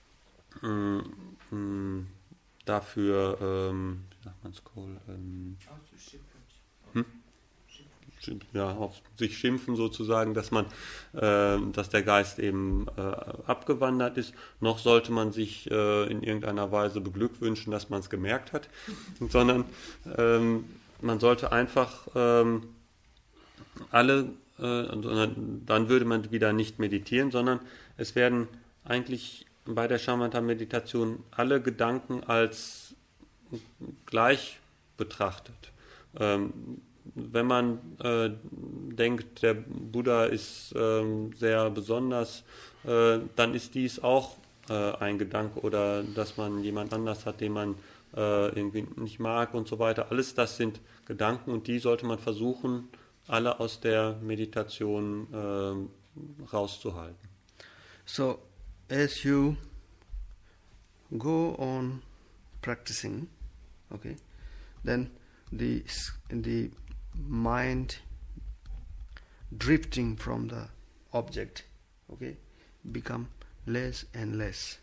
ähm, dafür, ähm, wie sagt man es, ähm, hm? ja, auf sich schimpfen sozusagen, dass man, äh, dass der Geist eben äh, abgewandert ist, noch sollte man sich äh, in irgendeiner Weise beglückwünschen, dass man es gemerkt hat, sondern ähm, man sollte einfach ähm, alle, äh, dann würde man wieder nicht meditieren, sondern es werden eigentlich bei der Shamatha-Meditation alle Gedanken als gleich betrachtet. Ähm, Wenn man äh, denkt, der Buddha ist äh, sehr besonders, äh, dann ist dies auch äh, ein Gedanke, oder dass man jemand anders hat, den man äh, irgendwie nicht mag und so weiter. Alles das sind Gedanken, und die sollte man versuchen, alle aus der Meditation äh, rauszuhalten. So, as you go on practicing, okay, then the the mind drifting from the object, okay, become less and less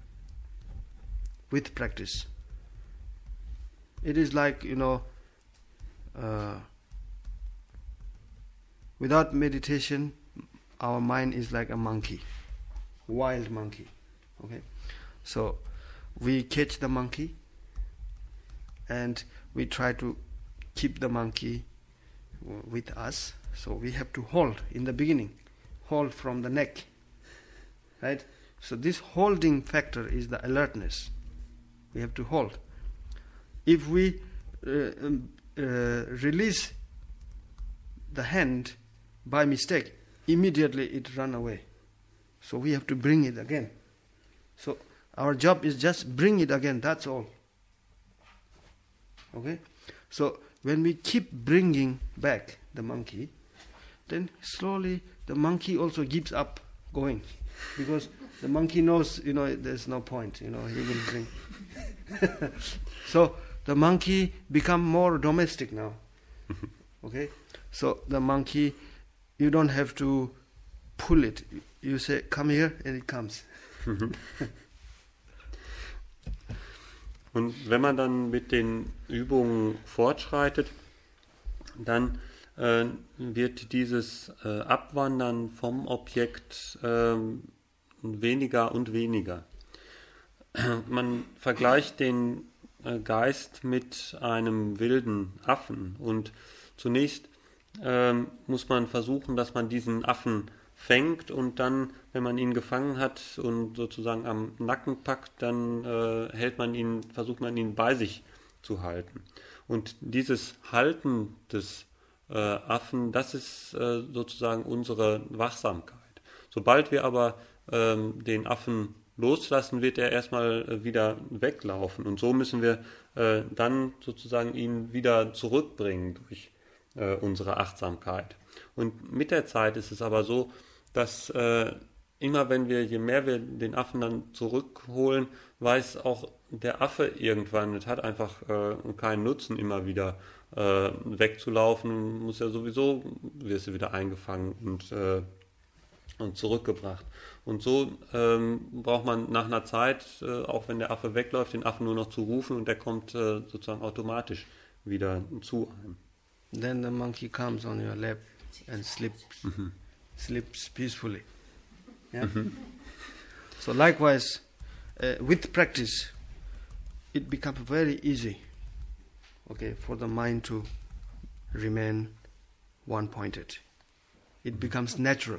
with practice. It is like, you know, uh, without meditation, our mind is like a monkey, wild monkey, okay. So we catch the monkey and we try to keep the monkey with us. So we have to hold in the beginning, hold from the neck, right? So this holding factor is the alertness. We have to hold. If we uh, um, uh, release the hand by mistake, immediately it run away. So we have to bring it again. So our job is just bring it again, that's all. Okay? So when we keep bringing back the monkey, then slowly the monkey also gives up going, because the monkey knows, you know, there's no point, you know, he will bring. So the monkey become more domestic now. Okay? So the monkey, you don't have to pull it. You say, come here, and it comes. Und wenn man dann mit den Übungen fortschreitet, dann äh, wird dieses äh, Abwandern vom Objekt äh, weniger und weniger. Man vergleicht den äh, Geist mit einem wilden Affen, und zunächst äh, muss man versuchen, dass man diesen Affen fängt, und dann, wenn man ihn gefangen hat und sozusagen am Nacken packt, dann äh, hält man ihn, versucht man ihn bei sich zu halten. Und dieses Halten des äh, Affen, das ist äh, sozusagen unsere Wachsamkeit. Sobald wir aber ähm, den Affen loslassen, wird er erstmal äh, wieder weglaufen. Und so müssen wir äh, dann sozusagen ihn wieder zurückbringen durch äh, unsere Achtsamkeit. Und mit der Zeit ist es aber so, dass äh, immer wenn wir, je mehr wir den Affen dann zurückholen, weiß auch der Affe irgendwann, es hat einfach äh, keinen Nutzen, immer wieder äh, wegzulaufen, muss ja sowieso, wirst du wieder eingefangen und, äh, und zurückgebracht. Und so ähm, braucht man nach einer Zeit, äh, auch wenn der Affe wegläuft, den Affen nur noch zu rufen und der kommt äh, sozusagen automatisch wieder zu einem. Then the monkey comes on your lap and sleeps, Mhm. sleeps peacefully. Yeah? Mhm. So likewise, uh, with practice, it becomes very easy, okay, for the mind to remain one-pointed. It becomes natural,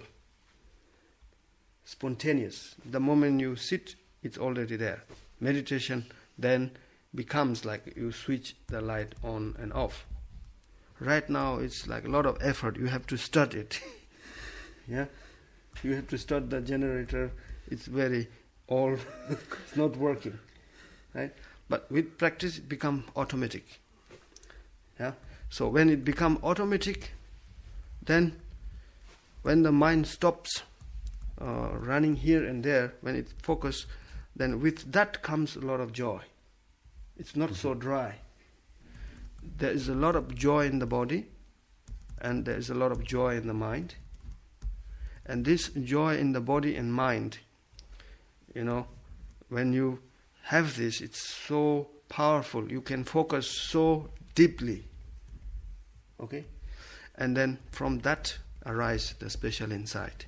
spontaneous. The moment you sit, it's already there. Meditation then becomes like you switch the light on and off. Right now, it's like a lot of effort. You have to start it. Yeah, you have to start the generator. It's very all. It's not working, right? But with practice, it become automatic. Yeah. So when it become automatic, then when the mind stops uh, running here and there, when it focus, then with that comes a lot of joy. It's not so dry. There is a lot of joy in the body, and there is a lot of joy in the mind. And this joy in the body and mind, you know, when you have this, it's so powerful. You can focus so deeply. Okay? And then from that arise the special insight.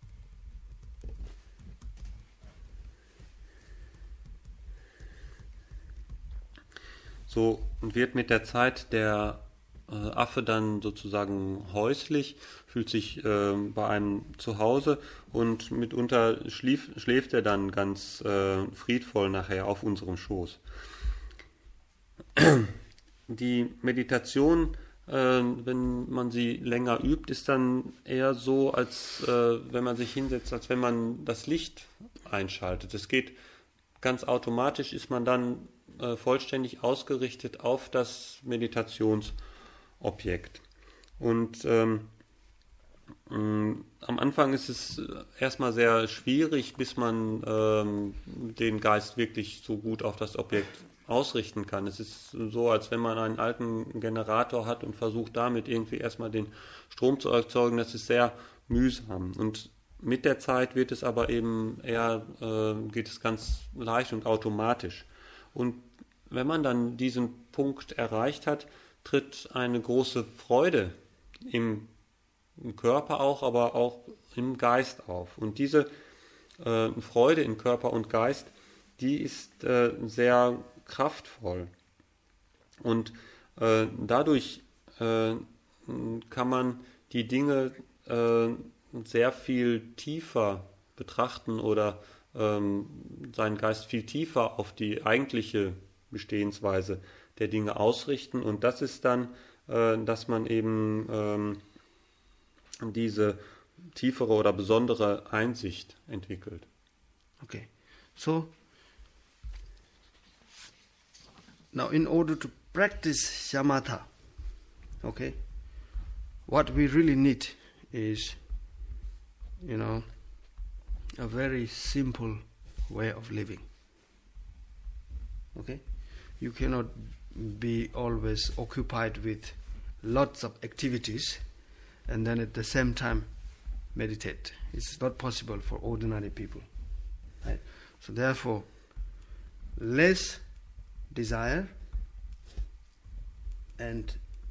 So wird mit der Zeit der äh, Affe dann sozusagen häuslich, fühlt sich äh, bei einem zu Hause und mitunter schlief, schläft er dann ganz äh, friedvoll nachher auf unserem Schoß. Die Meditation, äh, wenn man sie länger übt, ist dann eher so, als äh, wenn man sich hinsetzt, als wenn man das Licht einschaltet. Es geht ganz automatisch, ist man dann äh, vollständig ausgerichtet auf das Meditationsobjekt. Und ähm, ähm, am Anfang ist es erstmal sehr schwierig, bis man ähm, den Geist wirklich so gut auf das Objekt ausrichten kann. Es ist so, als wenn man einen alten Generator hat und versucht damit irgendwie erstmal den Strom zu erzeugen. Das ist sehr mühsam. Und mit der Zeit wird es aber eben eher, äh, geht es ganz leicht und automatisch. Und wenn man dann diesen Punkt erreicht hat, tritt eine große Freude im, im Körper auch, aber auch im Geist auf. Und diese äh, Freude in Körper und Geist, die ist äh, sehr kraftvoll. Und äh, dadurch äh, kann man die Dinge äh, sehr viel tiefer betrachten oder ähm, seinen Geist viel tiefer auf die eigentliche Bestehensweise der Dinge ausrichten. Und das ist dann, äh, dass man eben ähm, diese tiefere oder besondere Einsicht entwickelt. Okay, so now in order to practice shamatha, okay, what we really need is, you know, a very simple way of living. Okay, you cannot be always occupied with lots of activities and then at the same time meditate. It's not possible for ordinary people, right? So therefore, less desire and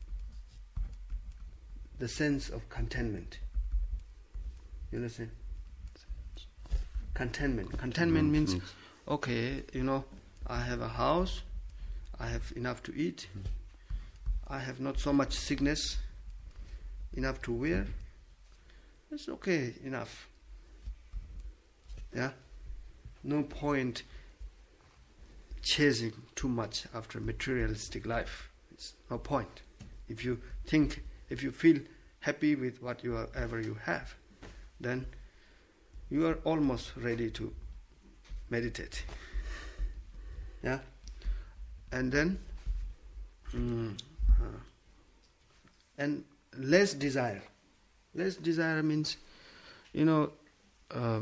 the sense of contentment. You understand? Contentment. Contentment Mm-hmm. means, okay, you know, I have a house, I have enough to eat, I have not so much sickness, enough to wear. It's okay, enough. Yeah? No point chasing too much after materialistic life. It's no point. If you think, if you feel happy with whatever you have, then you are almost ready to meditate. Yeah, and then mm, uh, and less desire. Less desire means, you know, uh,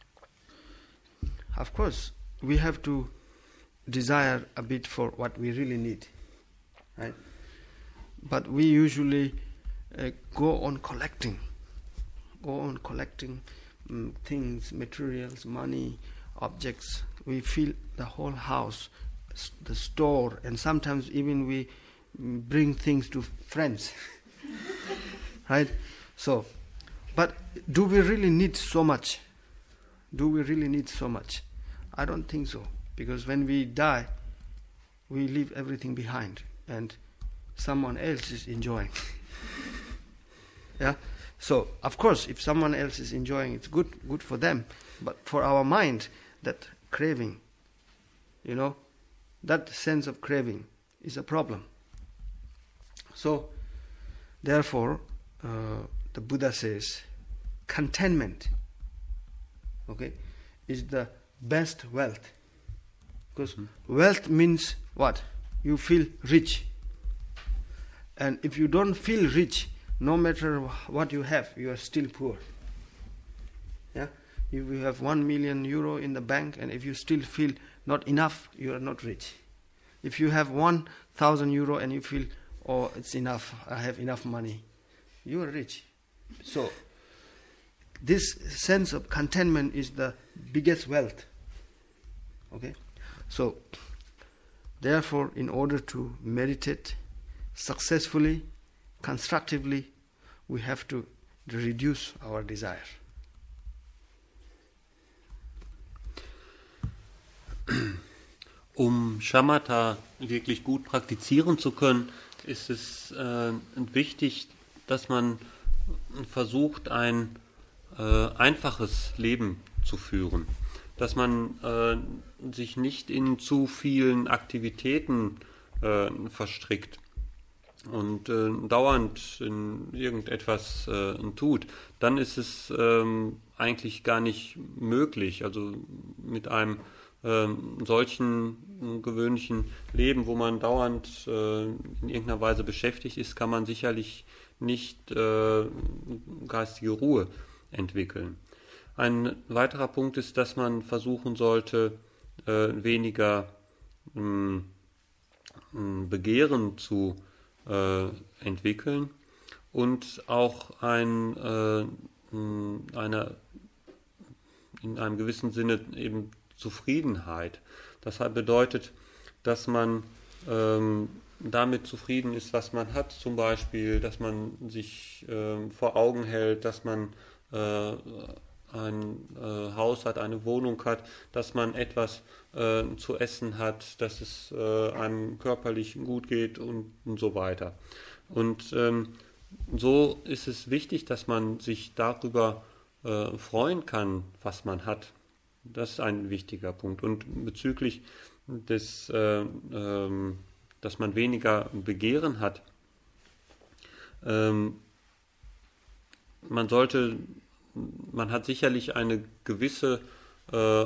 of course we have to desire a bit for what we really need, right? But we usually uh, go on collecting, go on collecting um, things, materials, money, objects. We fill the whole house, s- the store, and sometimes even we mm, bring things to friends, right? So, but do we really need so much? Do we really need so much? I don't think so. Because when we die, we leave everything behind, and someone else is enjoying. Yeah. So of course, if someone else is enjoying, it's good, good for them. But for our mind, that craving, you know, that sense of craving is a problem. So, therefore, uh, the Buddha says, contentment, okay, is the best wealth. Because wealth means what? You feel rich. And if you don't feel rich, no matter what you have, you are still poor. Yeah? If you have one million euro in the bank, and if you still feel not enough, you are not rich. If you have one thousand euro and you feel, oh, it's enough, I have enough money, you are rich. So, this sense of contentment is the biggest wealth. Okay? So, therefore, in order to meditate successfully, constructively, we have to reduce our desire. Um Shamatha wirklich gut praktizieren zu können, ist es äh, wichtig, dass man versucht, ein äh, einfaches Leben zu führen. Dass man äh, sich nicht in zu vielen Aktivitäten äh, verstrickt und äh, dauernd in irgendetwas äh, tut, dann ist es äh, eigentlich gar nicht möglich. Also mit einem äh, solchen gewöhnlichen Leben, wo man dauernd äh, in irgendeiner Weise beschäftigt ist, kann man sicherlich nicht äh, geistige Ruhe entwickeln. Ein weiterer Punkt ist, dass man versuchen sollte, äh, weniger mh, mh, Begehren zu äh, entwickeln und auch ein, äh, mh, eine, in einem gewissen Sinne eben Zufriedenheit. Das bedeutet, dass man ähm, damit zufrieden ist, was man hat, zum Beispiel, dass man sich äh, vor Augen hält, dass man äh, ein äh, Haus hat, eine Wohnung hat, dass man etwas äh, zu essen hat, dass es äh, einem körperlich gut geht und, und so weiter. Und ähm, so ist es wichtig, dass man sich darüber äh, freuen kann, was man hat. Das ist ein wichtiger Punkt. Und bezüglich des, äh, ähm, dass man weniger Begehren hat, ähm, man sollte Man hat sicherlich eine gewisse äh,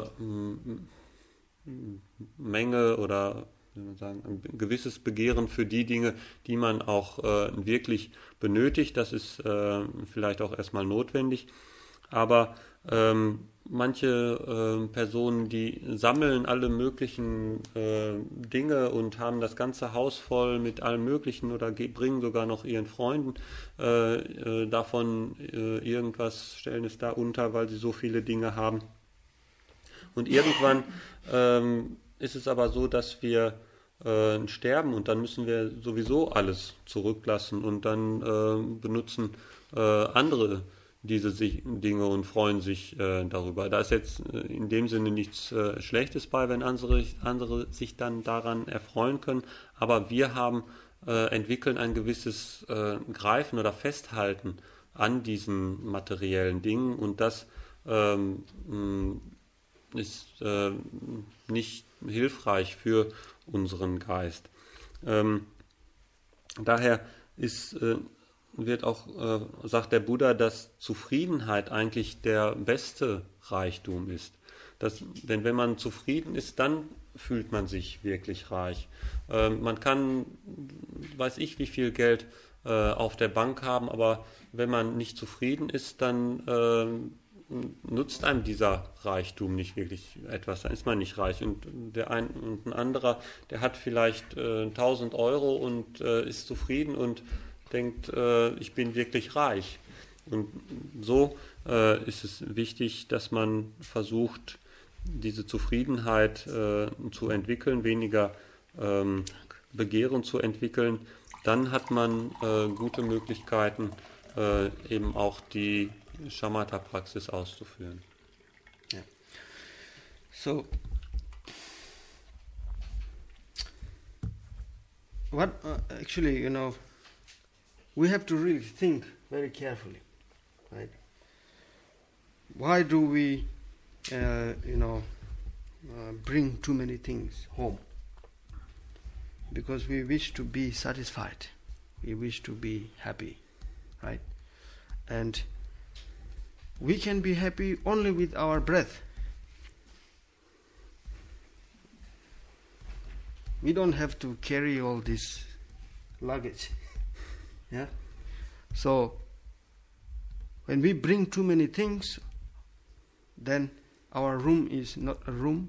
Menge oder wie man sagen, ein gewisses Begehren für die Dinge, die man auch äh, wirklich benötigt. Das ist äh, vielleicht auch erstmal notwendig. Aber ähm, manche äh, Personen, die sammeln alle möglichen äh, Dinge und haben das ganze Haus voll mit allem Möglichen oder ge- bringen sogar noch ihren Freunden äh, äh, davon äh, irgendwas, stellen es da unter, weil sie so viele Dinge haben. Und irgendwann ähm, ist es aber so, dass wir äh, sterben und dann müssen wir sowieso alles zurücklassen und dann äh, benutzen äh, andere diese Dinge und freuen sich äh, darüber. Da ist jetzt äh, in dem Sinne nichts äh, Schlechtes bei, wenn andere, andere sich dann daran erfreuen können, aber wir haben, äh, entwickeln ein gewisses äh, Greifen oder Festhalten an diesen materiellen Dingen und das ähm, ist äh, nicht hilfreich für unseren Geist. Ähm, daher ist äh, wird auch, äh, sagt der Buddha, dass Zufriedenheit eigentlich der beste Reichtum ist. Das, denn wenn man zufrieden ist, dann fühlt man sich wirklich reich. Äh, man kann, weiß ich, wie viel Geld äh, auf der Bank haben, aber wenn man nicht zufrieden ist, dann äh, nutzt einem dieser Reichtum nicht wirklich etwas, dann ist man nicht reich. Und der ein und ein anderer, der hat vielleicht äh, tausend Euro und äh, ist zufrieden und denkt, äh, ich bin wirklich reich. Und so äh, ist es wichtig, dass man versucht, diese Zufriedenheit äh, zu entwickeln, weniger ähm, Begehren zu entwickeln. Dann hat man äh, gute Möglichkeiten, äh, eben auch die Shamatha-Praxis auszuführen. Yeah. So, what uh, actually, you know, we have to really think very carefully, right? Why do we, uh, you know, uh, bring too many things home? Because we wish to be satisfied, we wish to be happy, right? And we can be happy only with our breath. We don't have to carry all this luggage. Yeah? So, when we bring too many things, then our room is not a room,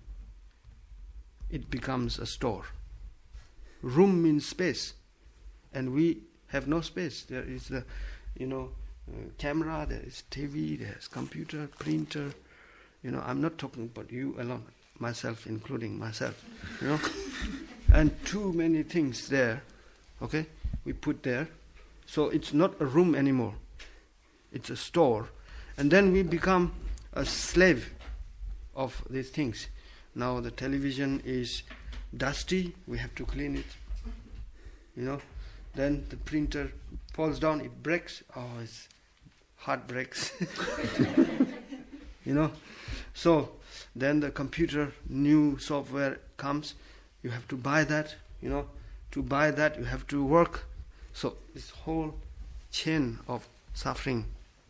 it becomes a store. Room means space, and we have no space. There is the, you know, Uh, camera, there is T V, there is computer, printer. You know, I'm not talking about you alone, myself including myself. You know, and too many things there. Okay, we put there, so it's not a room anymore. It's a store, and then we become a slave of these things. Now the television is dusty, we have to clean it. You know, then the printer falls down, it breaks. Oh, it's heart breaks. You know, so then the computer, new software comes, you have to buy that. You know, to buy that you have to work. So this whole chain of suffering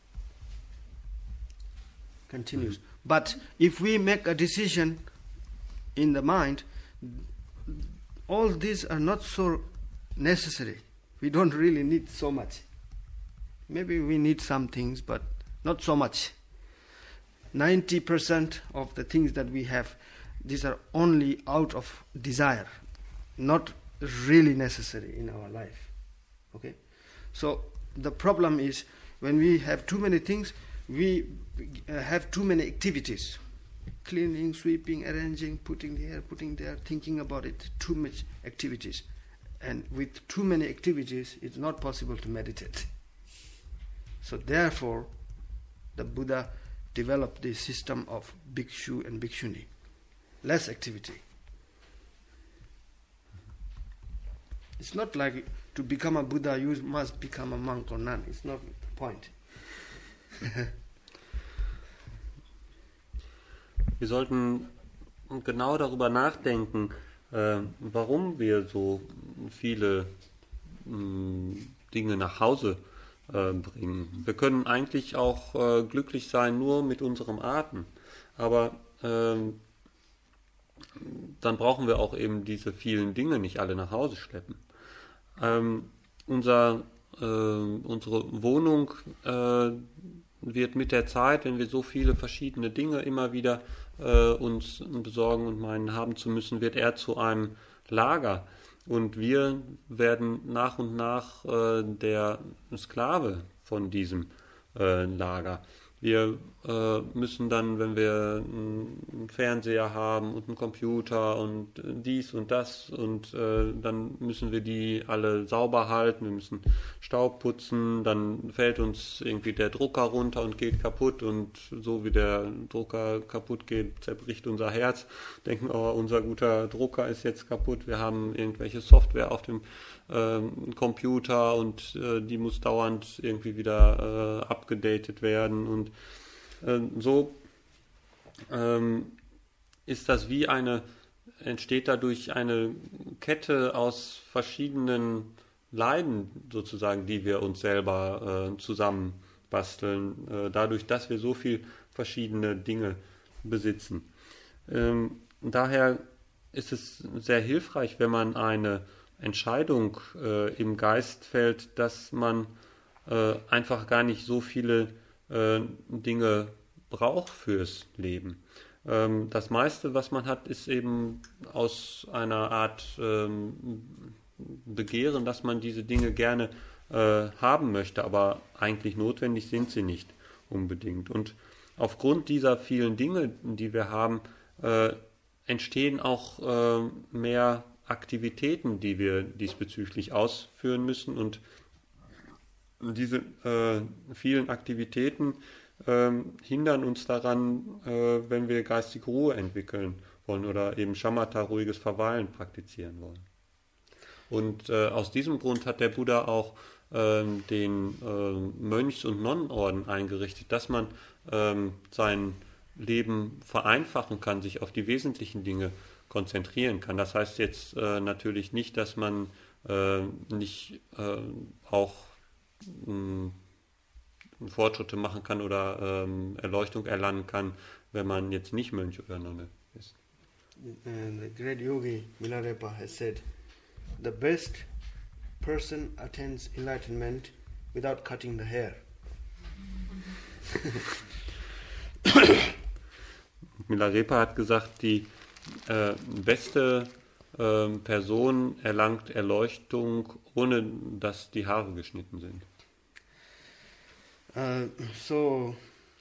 continues. Mm-hmm. But if we make a decision in the mind, all these are not so necessary. We don't really need so much. Maybe we need some things, but not so much. ninety percent of the things that we have, these are only out of desire, not really necessary in our life. Okay? So the problem is when we have too many things, we uh, have too many activities. Cleaning, sweeping, arranging, putting here, putting there, thinking about it, too much activities. And with too many activities, it's not possible to meditate. So therefore, the Buddha developed the system of bhikshu and bhikshuni. Less activity. It's not like to become a Buddha, you must become a monk or nun. It's not the point. Wir sollten genau darüber nachdenken, äh, warum wir so viele mh, Dinge nach Hause äh, bringen. Wir können eigentlich auch äh, glücklich sein nur mit unserem Atem, aber äh, dann brauchen wir auch eben diese vielen Dinge nicht alle nach Hause schleppen. Ähm, unser, äh, unsere Wohnung äh, wird mit der Zeit, wenn wir so viele verschiedene Dinge immer wieder äh, uns besorgen und meinen haben zu müssen, wird er zu einem Lager. Und wir werden nach und nach äh, der Sklave von diesem äh, Lager. Wir äh, müssen dann, wenn wir einen Fernseher haben und einen Computer und dies und das und äh, dann müssen wir die alle sauber halten, wir müssen Staub putzen, dann fällt uns irgendwie der Drucker runter und geht kaputt und so wie der Drucker kaputt geht, zerbricht unser Herz, denken, oh, unser guter Drucker ist jetzt kaputt, wir haben irgendwelche Software auf dem äh, Computer und äh, die muss dauernd irgendwie wieder äh, abgedatet werden und äh, so ähm, ist das wie eine, entsteht dadurch eine Kette aus verschiedenen Leiden sozusagen, die wir uns selber äh, zusammenbasteln, äh, dadurch, dass wir so viel verschiedene Dinge besitzen. Ähm, daher ist es sehr hilfreich, wenn man eine Entscheidung äh, im Geist fällt, dass man äh, einfach gar nicht so viele äh, Dinge braucht fürs Leben. Ähm, das meiste, was man hat, ist eben aus einer Art ähm, Begehren, dass man diese Dinge gerne äh, haben möchte, aber eigentlich notwendig sind sie nicht unbedingt. Und aufgrund dieser vielen Dinge, die wir haben, äh, entstehen auch äh, mehr Aktivitäten, die wir diesbezüglich ausführen müssen. Und diese äh, vielen Aktivitäten äh, hindern uns daran, äh, wenn wir geistige Ruhe entwickeln wollen oder eben Shamatha, ruhiges Verweilen, praktizieren wollen. Und äh, aus diesem Grund hat der Buddha auch äh, den äh, Mönchs- und Nonnenorden eingerichtet, dass man äh, sein Leben vereinfachen kann, sich auf die wesentlichen Dinge konzentrieren kann. Das heißt jetzt äh, natürlich nicht, dass man äh, nicht äh, auch mh, Fortschritte machen kann oder ähm, Erleuchtung erlangen kann, wenn man jetzt nicht Mönch oder Nonne ist. And the great yogi Milarepa has said, the best person attains enlightenment without cutting the hair. Milarepa hat gesagt, die äh, beste äh, Person erlangt Erleuchtung, ohne dass die Haare geschnitten sind. Uh, so,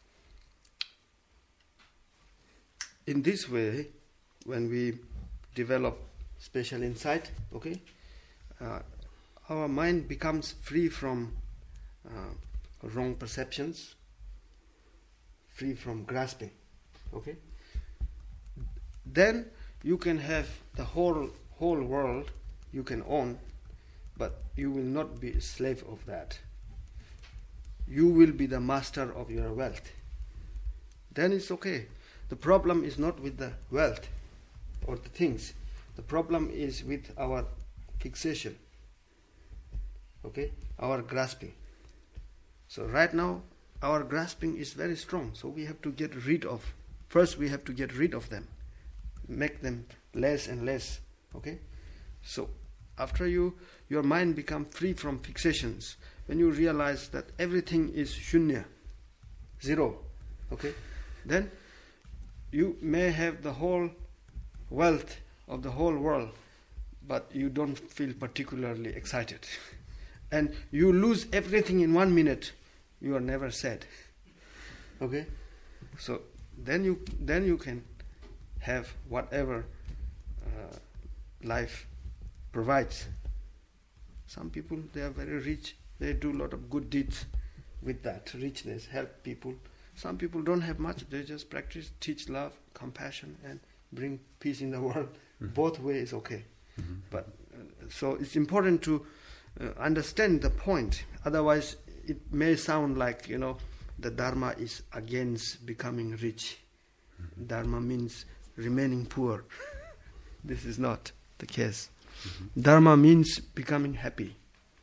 in this way, when we develop special insight, okay, uh, our mind becomes free from uh, wrong perceptions, free from grasping, okay. Then you can have the whole whole world you can own, but you will not be a slave of that. You will be the master of your wealth. Then it's okay. The problem is not with the wealth or the things. The problem is with our fixation. Okay? Our grasping. So right now, our grasping is very strong. So we have to get rid of, first we have to get rid of them. Make them less and less. Okay? So after you, your mind become free from fixations, when you realize that everything is shunya, zero, okay, then you may have the whole wealth of the whole world, but you don't feel particularly excited. And you lose everything in one minute, you are never sad. Okay? So then you then you can have whatever uh, life provides. Some people, they are very rich, they do a lot of good deeds with that richness, help people. Some people don't have much, they just practice, teach love, compassion, and bring peace in the world. Mm-hmm. Both ways is okay. Mm-hmm. But uh, so it's important to uh, understand the point. Otherwise, it may sound like, you know, the Dharma is against becoming rich. Mm-hmm. Dharma means remaining poor. This is not the case. Mm-hmm. Dharma means becoming happy.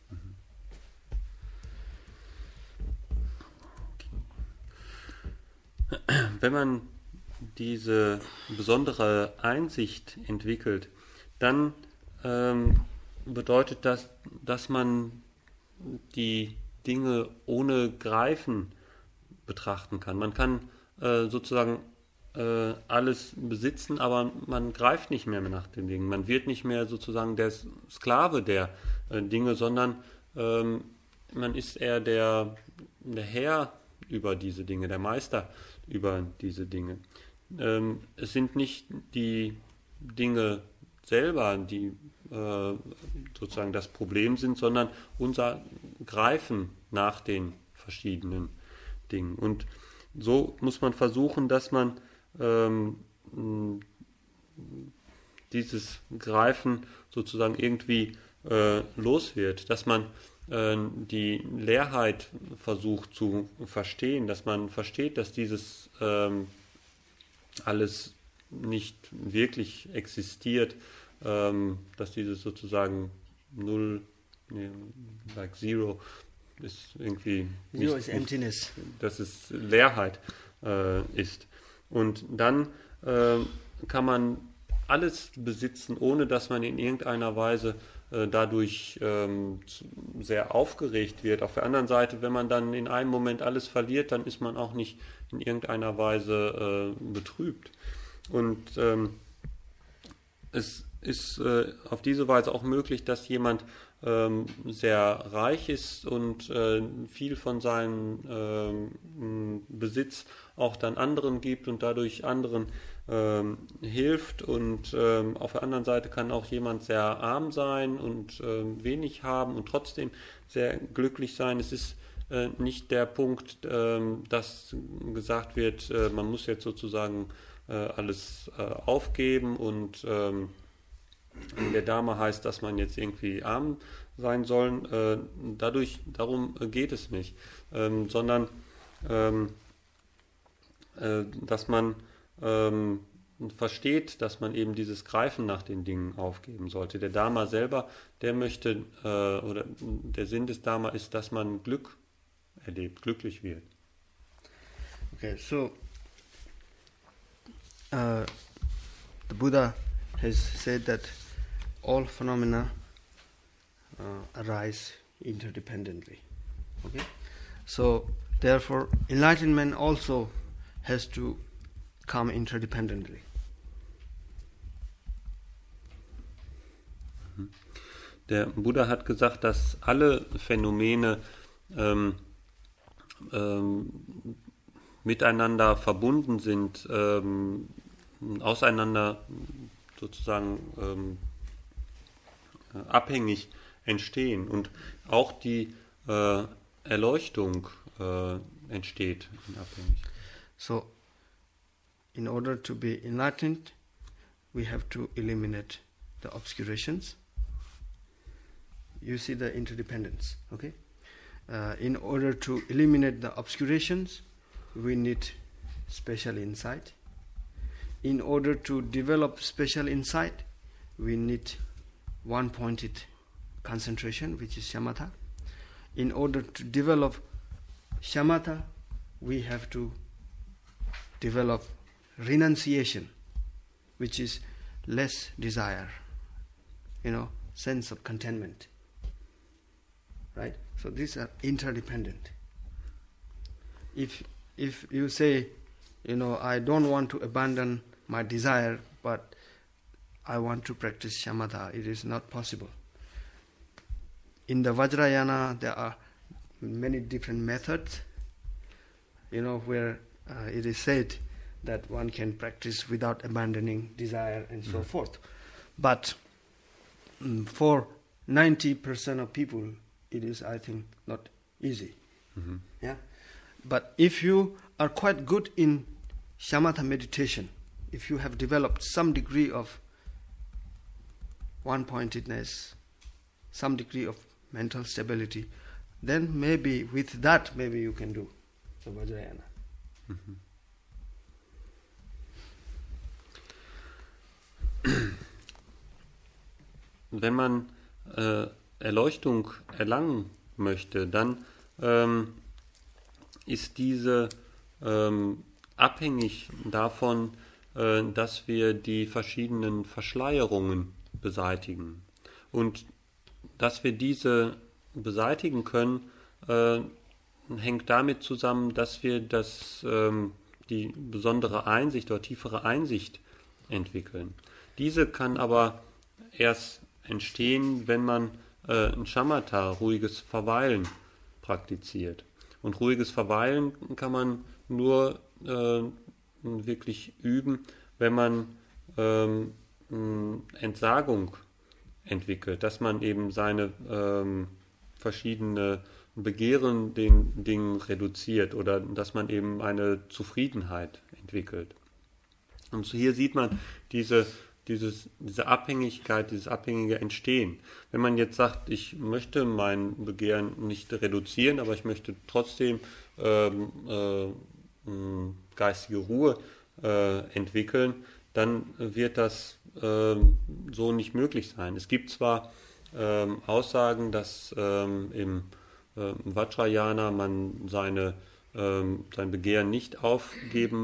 Wenn man diese besondere Einsicht entwickelt, dann ähm, bedeutet das, dass man die Dinge ohne Greifen betrachten kann. Man kann äh, sozusagen äh, alles besitzen, aber man greift nicht mehr nach den Dingen. Man wird nicht mehr sozusagen der Sklave der äh, Dinge, sondern ähm, man ist eher der, der Herr über diese Dinge, der Meister über diese Dinge. Ähm, es sind nicht die Dinge selber, die äh, sozusagen das Problem sind, sondern unser Greifen nach den verschiedenen Dingen. Und so muss man versuchen, dass man ähm, dieses Greifen sozusagen irgendwie äh, los wird, dass man äh, die Leerheit versucht zu verstehen, dass man versteht, dass dieses ähm, alles nicht wirklich existiert, ähm, dass dieses sozusagen null, nee, like zero, ist irgendwie nicht, zero is emptiness. Nicht, dass es Leerheit äh, ist. Und dann äh, kann man alles besitzen, ohne dass man in irgendeiner Weise äh, dadurch ähm, sehr aufgeregt wird. Auf der anderen Seite, wenn man dann in einem Moment alles verliert, dann ist man auch nicht in irgendeiner Weise äh, betrübt. Und ähm, es ist äh, auf diese Weise auch möglich, dass jemand ähm, sehr reich ist und äh, viel von seinem ähm, Besitz auch dann anderen gibt und dadurch anderen ähm, hilft. Und ähm, auf der anderen Seite kann auch jemand sehr arm sein und ähm, wenig haben und trotzdem sehr glücklich sein. Es ist äh, nicht der Punkt, ähm, dass gesagt wird, äh, man muss jetzt sozusagen äh, alles äh, aufgeben und ähm, in der Dharma heißt, dass man jetzt irgendwie arm sein soll. Äh, dadurch, darum geht es nicht, ähm, sondern ähm, äh, dass man ähm, versteht, dass man eben dieses Greifen nach den Dingen aufgeben sollte. Der Dharma selber, der möchte, äh, oder der Sinn des Dharma ist, dass man Glück erlebt, glücklich wird. Okay, so uh, the Buddha has said that all phenomena uh, arise interdependently. Okay, so therefore enlightenment also has to come interdependently. Der Buddha hat gesagt, dass alle Phänomene ähm, ähm, miteinander verbunden sind, ähm, auseinander sozusagen ähm, abhängig entstehen und auch die äh, Erleuchtung äh, entsteht abhängig. So, in order to be enlightened, we have to eliminate the obscurations. You see the interdependence, okay? Uh, in order to eliminate the obscurations, we need special insight. In order to develop special insight, we need one-pointed concentration, which is shamatha. In order to develop shamatha, we have to develop renunciation, which is less desire, you know, sense of contentment. Right? So these are interdependent. If if you say, you know, I don't want to abandon my desire, but I want to practice shamatha, it is not possible. In the Vajrayana, there are many different methods, you know, where uh, it is said that one can practice without abandoning desire and so mm. forth. But um, for ninety percent of people, it is, I think, not easy. Mm-hmm. Yeah. But if you are quite good in shamatha meditation, if you have developed some degree of one-pointedness, some degree of mental stability, then maybe with that, maybe you can do the Vajrayana. Mhm. Wenn man äh, Erleuchtung erlangen möchte, dann ähm, ist diese ähm, abhängig davon, äh, dass wir die verschiedenen Verschleierungen beseitigen. Und dass wir diese beseitigen können, äh, hängt damit zusammen, dass wir das, ähm, die besondere Einsicht oder tiefere Einsicht entwickeln. Diese kann aber erst entstehen, wenn man äh, ein Shamatha, ruhiges Verweilen, praktiziert. Und ruhiges Verweilen kann man nur äh, wirklich üben, wenn man ähm, Entsagung entwickelt, dass man eben seine ähm, verschiedene Begehren den Dingen reduziert oder dass man eben eine Zufriedenheit entwickelt. Und so hier sieht man diese, dieses, diese Abhängigkeit, dieses abhängige Entstehen. Wenn man jetzt sagt, ich möchte mein Begehren nicht reduzieren, aber ich möchte trotzdem ähm, äh, geistige Ruhe äh, entwickeln, dann wird das äh, so nicht möglich sein. Es gibt zwar äh, Aussagen, dass äh, im äh, Vajrayana man seine, äh, sein Begehren nicht aufgeben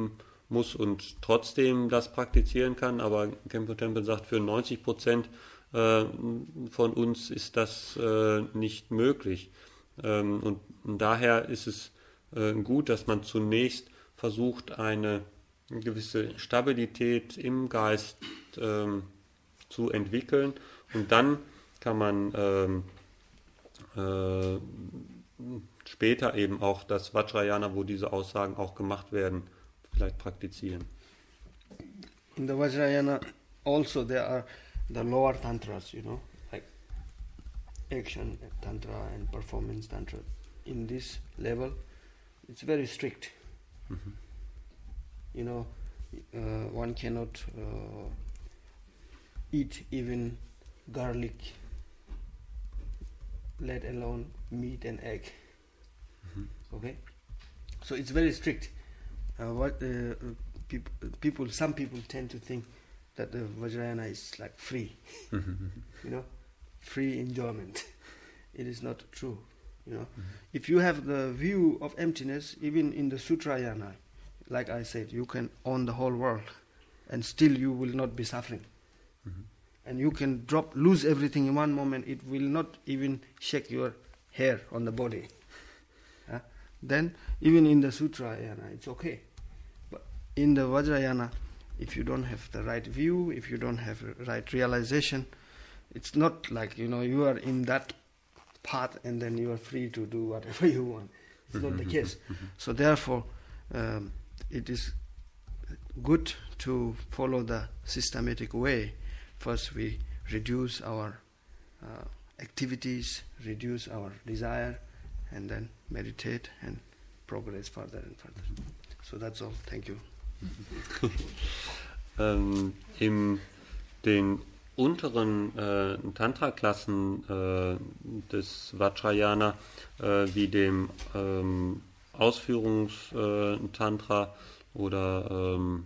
muss und trotzdem das praktizieren kann, aber Khenpo Tempel sagt, für neunzig Prozent äh, von uns ist das äh, nicht möglich. Ähm, und, und daher ist es äh, gut, dass man zunächst versucht, eine gewisse Stabilität im Geist ähm, zu entwickeln, und dann kann man ähm, äh, später eben auch das Vajrayana, wo diese Aussagen auch gemacht werden, vielleicht praktizieren. In the Vajrayana also there are the lower tantras, you know, like action tantra and performance tantra. In this level, it's very strict. Mm-hmm. You know, uh, one cannot uh, eat even garlic, let alone meat and egg. Mm-hmm. Okay, so it's very strict. Uh, what uh, people, people, some people tend to think that the Vajrayana is like free, mm-hmm. you know, free enjoyment. It is not true, you know. Mm-hmm. If you have the view of emptiness, even in the Sutrayana, like I said, you can own the whole world, and still you will not be suffering. Mm-hmm. And you can drop, lose everything in one moment. It will not even shake your hair on the body. Uh, then, even in the Sutrayana, it's okay. But in the Vajrayana, if you don't have the right view, if you don't have the right realization, it's not like, you know, you are in that path and then you are free to do whatever you want. It's not the case. So therefore, um, it is good to follow the systematic way. First we reduce our uh, activities, reduce our desire, and then meditate and progress further and further. So that's all. Thank you. ähm, in den unteren äh, Tantra-Klassen äh, des Vajrayana, äh, wie dem ähm, Ausführungstantra oder ähm,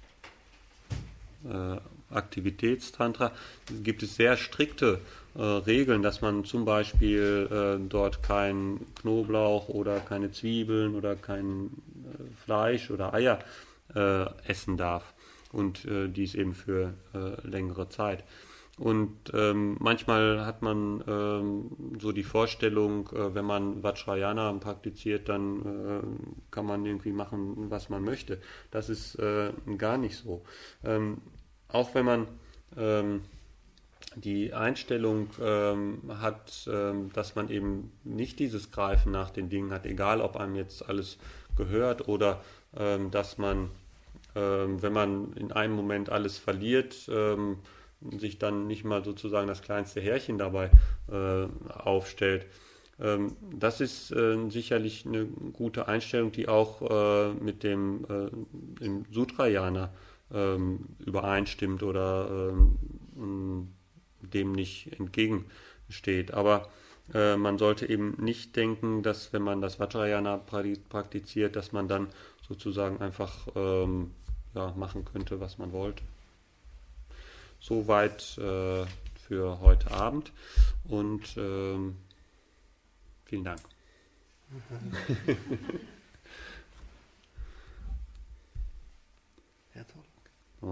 äh, Aktivitätstantra, gibt es sehr strikte äh, Regeln, dass man zum Beispiel äh, dort kein Knoblauch oder keine Zwiebeln oder kein äh, Fleisch oder Eier äh, essen darf, und äh, dies eben für äh, längere Zeit. Und ähm, manchmal hat man ähm, so die Vorstellung, äh, wenn man Vajrayana praktiziert, dann äh, kann man irgendwie machen, was man möchte. Das ist äh, gar nicht so. Ähm, auch wenn man ähm, die Einstellung ähm, hat, ähm, dass man eben nicht dieses Greifen nach den Dingen hat, egal ob einem jetzt alles gehört, oder ähm, dass man, ähm, wenn man in einem Moment alles verliert, ähm, sich dann nicht mal sozusagen das kleinste Härchen dabei äh, aufstellt. Ähm, das ist äh, sicherlich eine gute Einstellung, die auch äh, mit dem äh, im Sutrayana ähm, übereinstimmt oder ähm, dem nicht entgegensteht. Aber äh, man sollte eben nicht denken, dass, wenn man das Vajrayana praktiziert, dass man dann sozusagen einfach ähm, ja, machen könnte, was man wollte. Soweit äh, für heute Abend, und ähm, vielen Dank.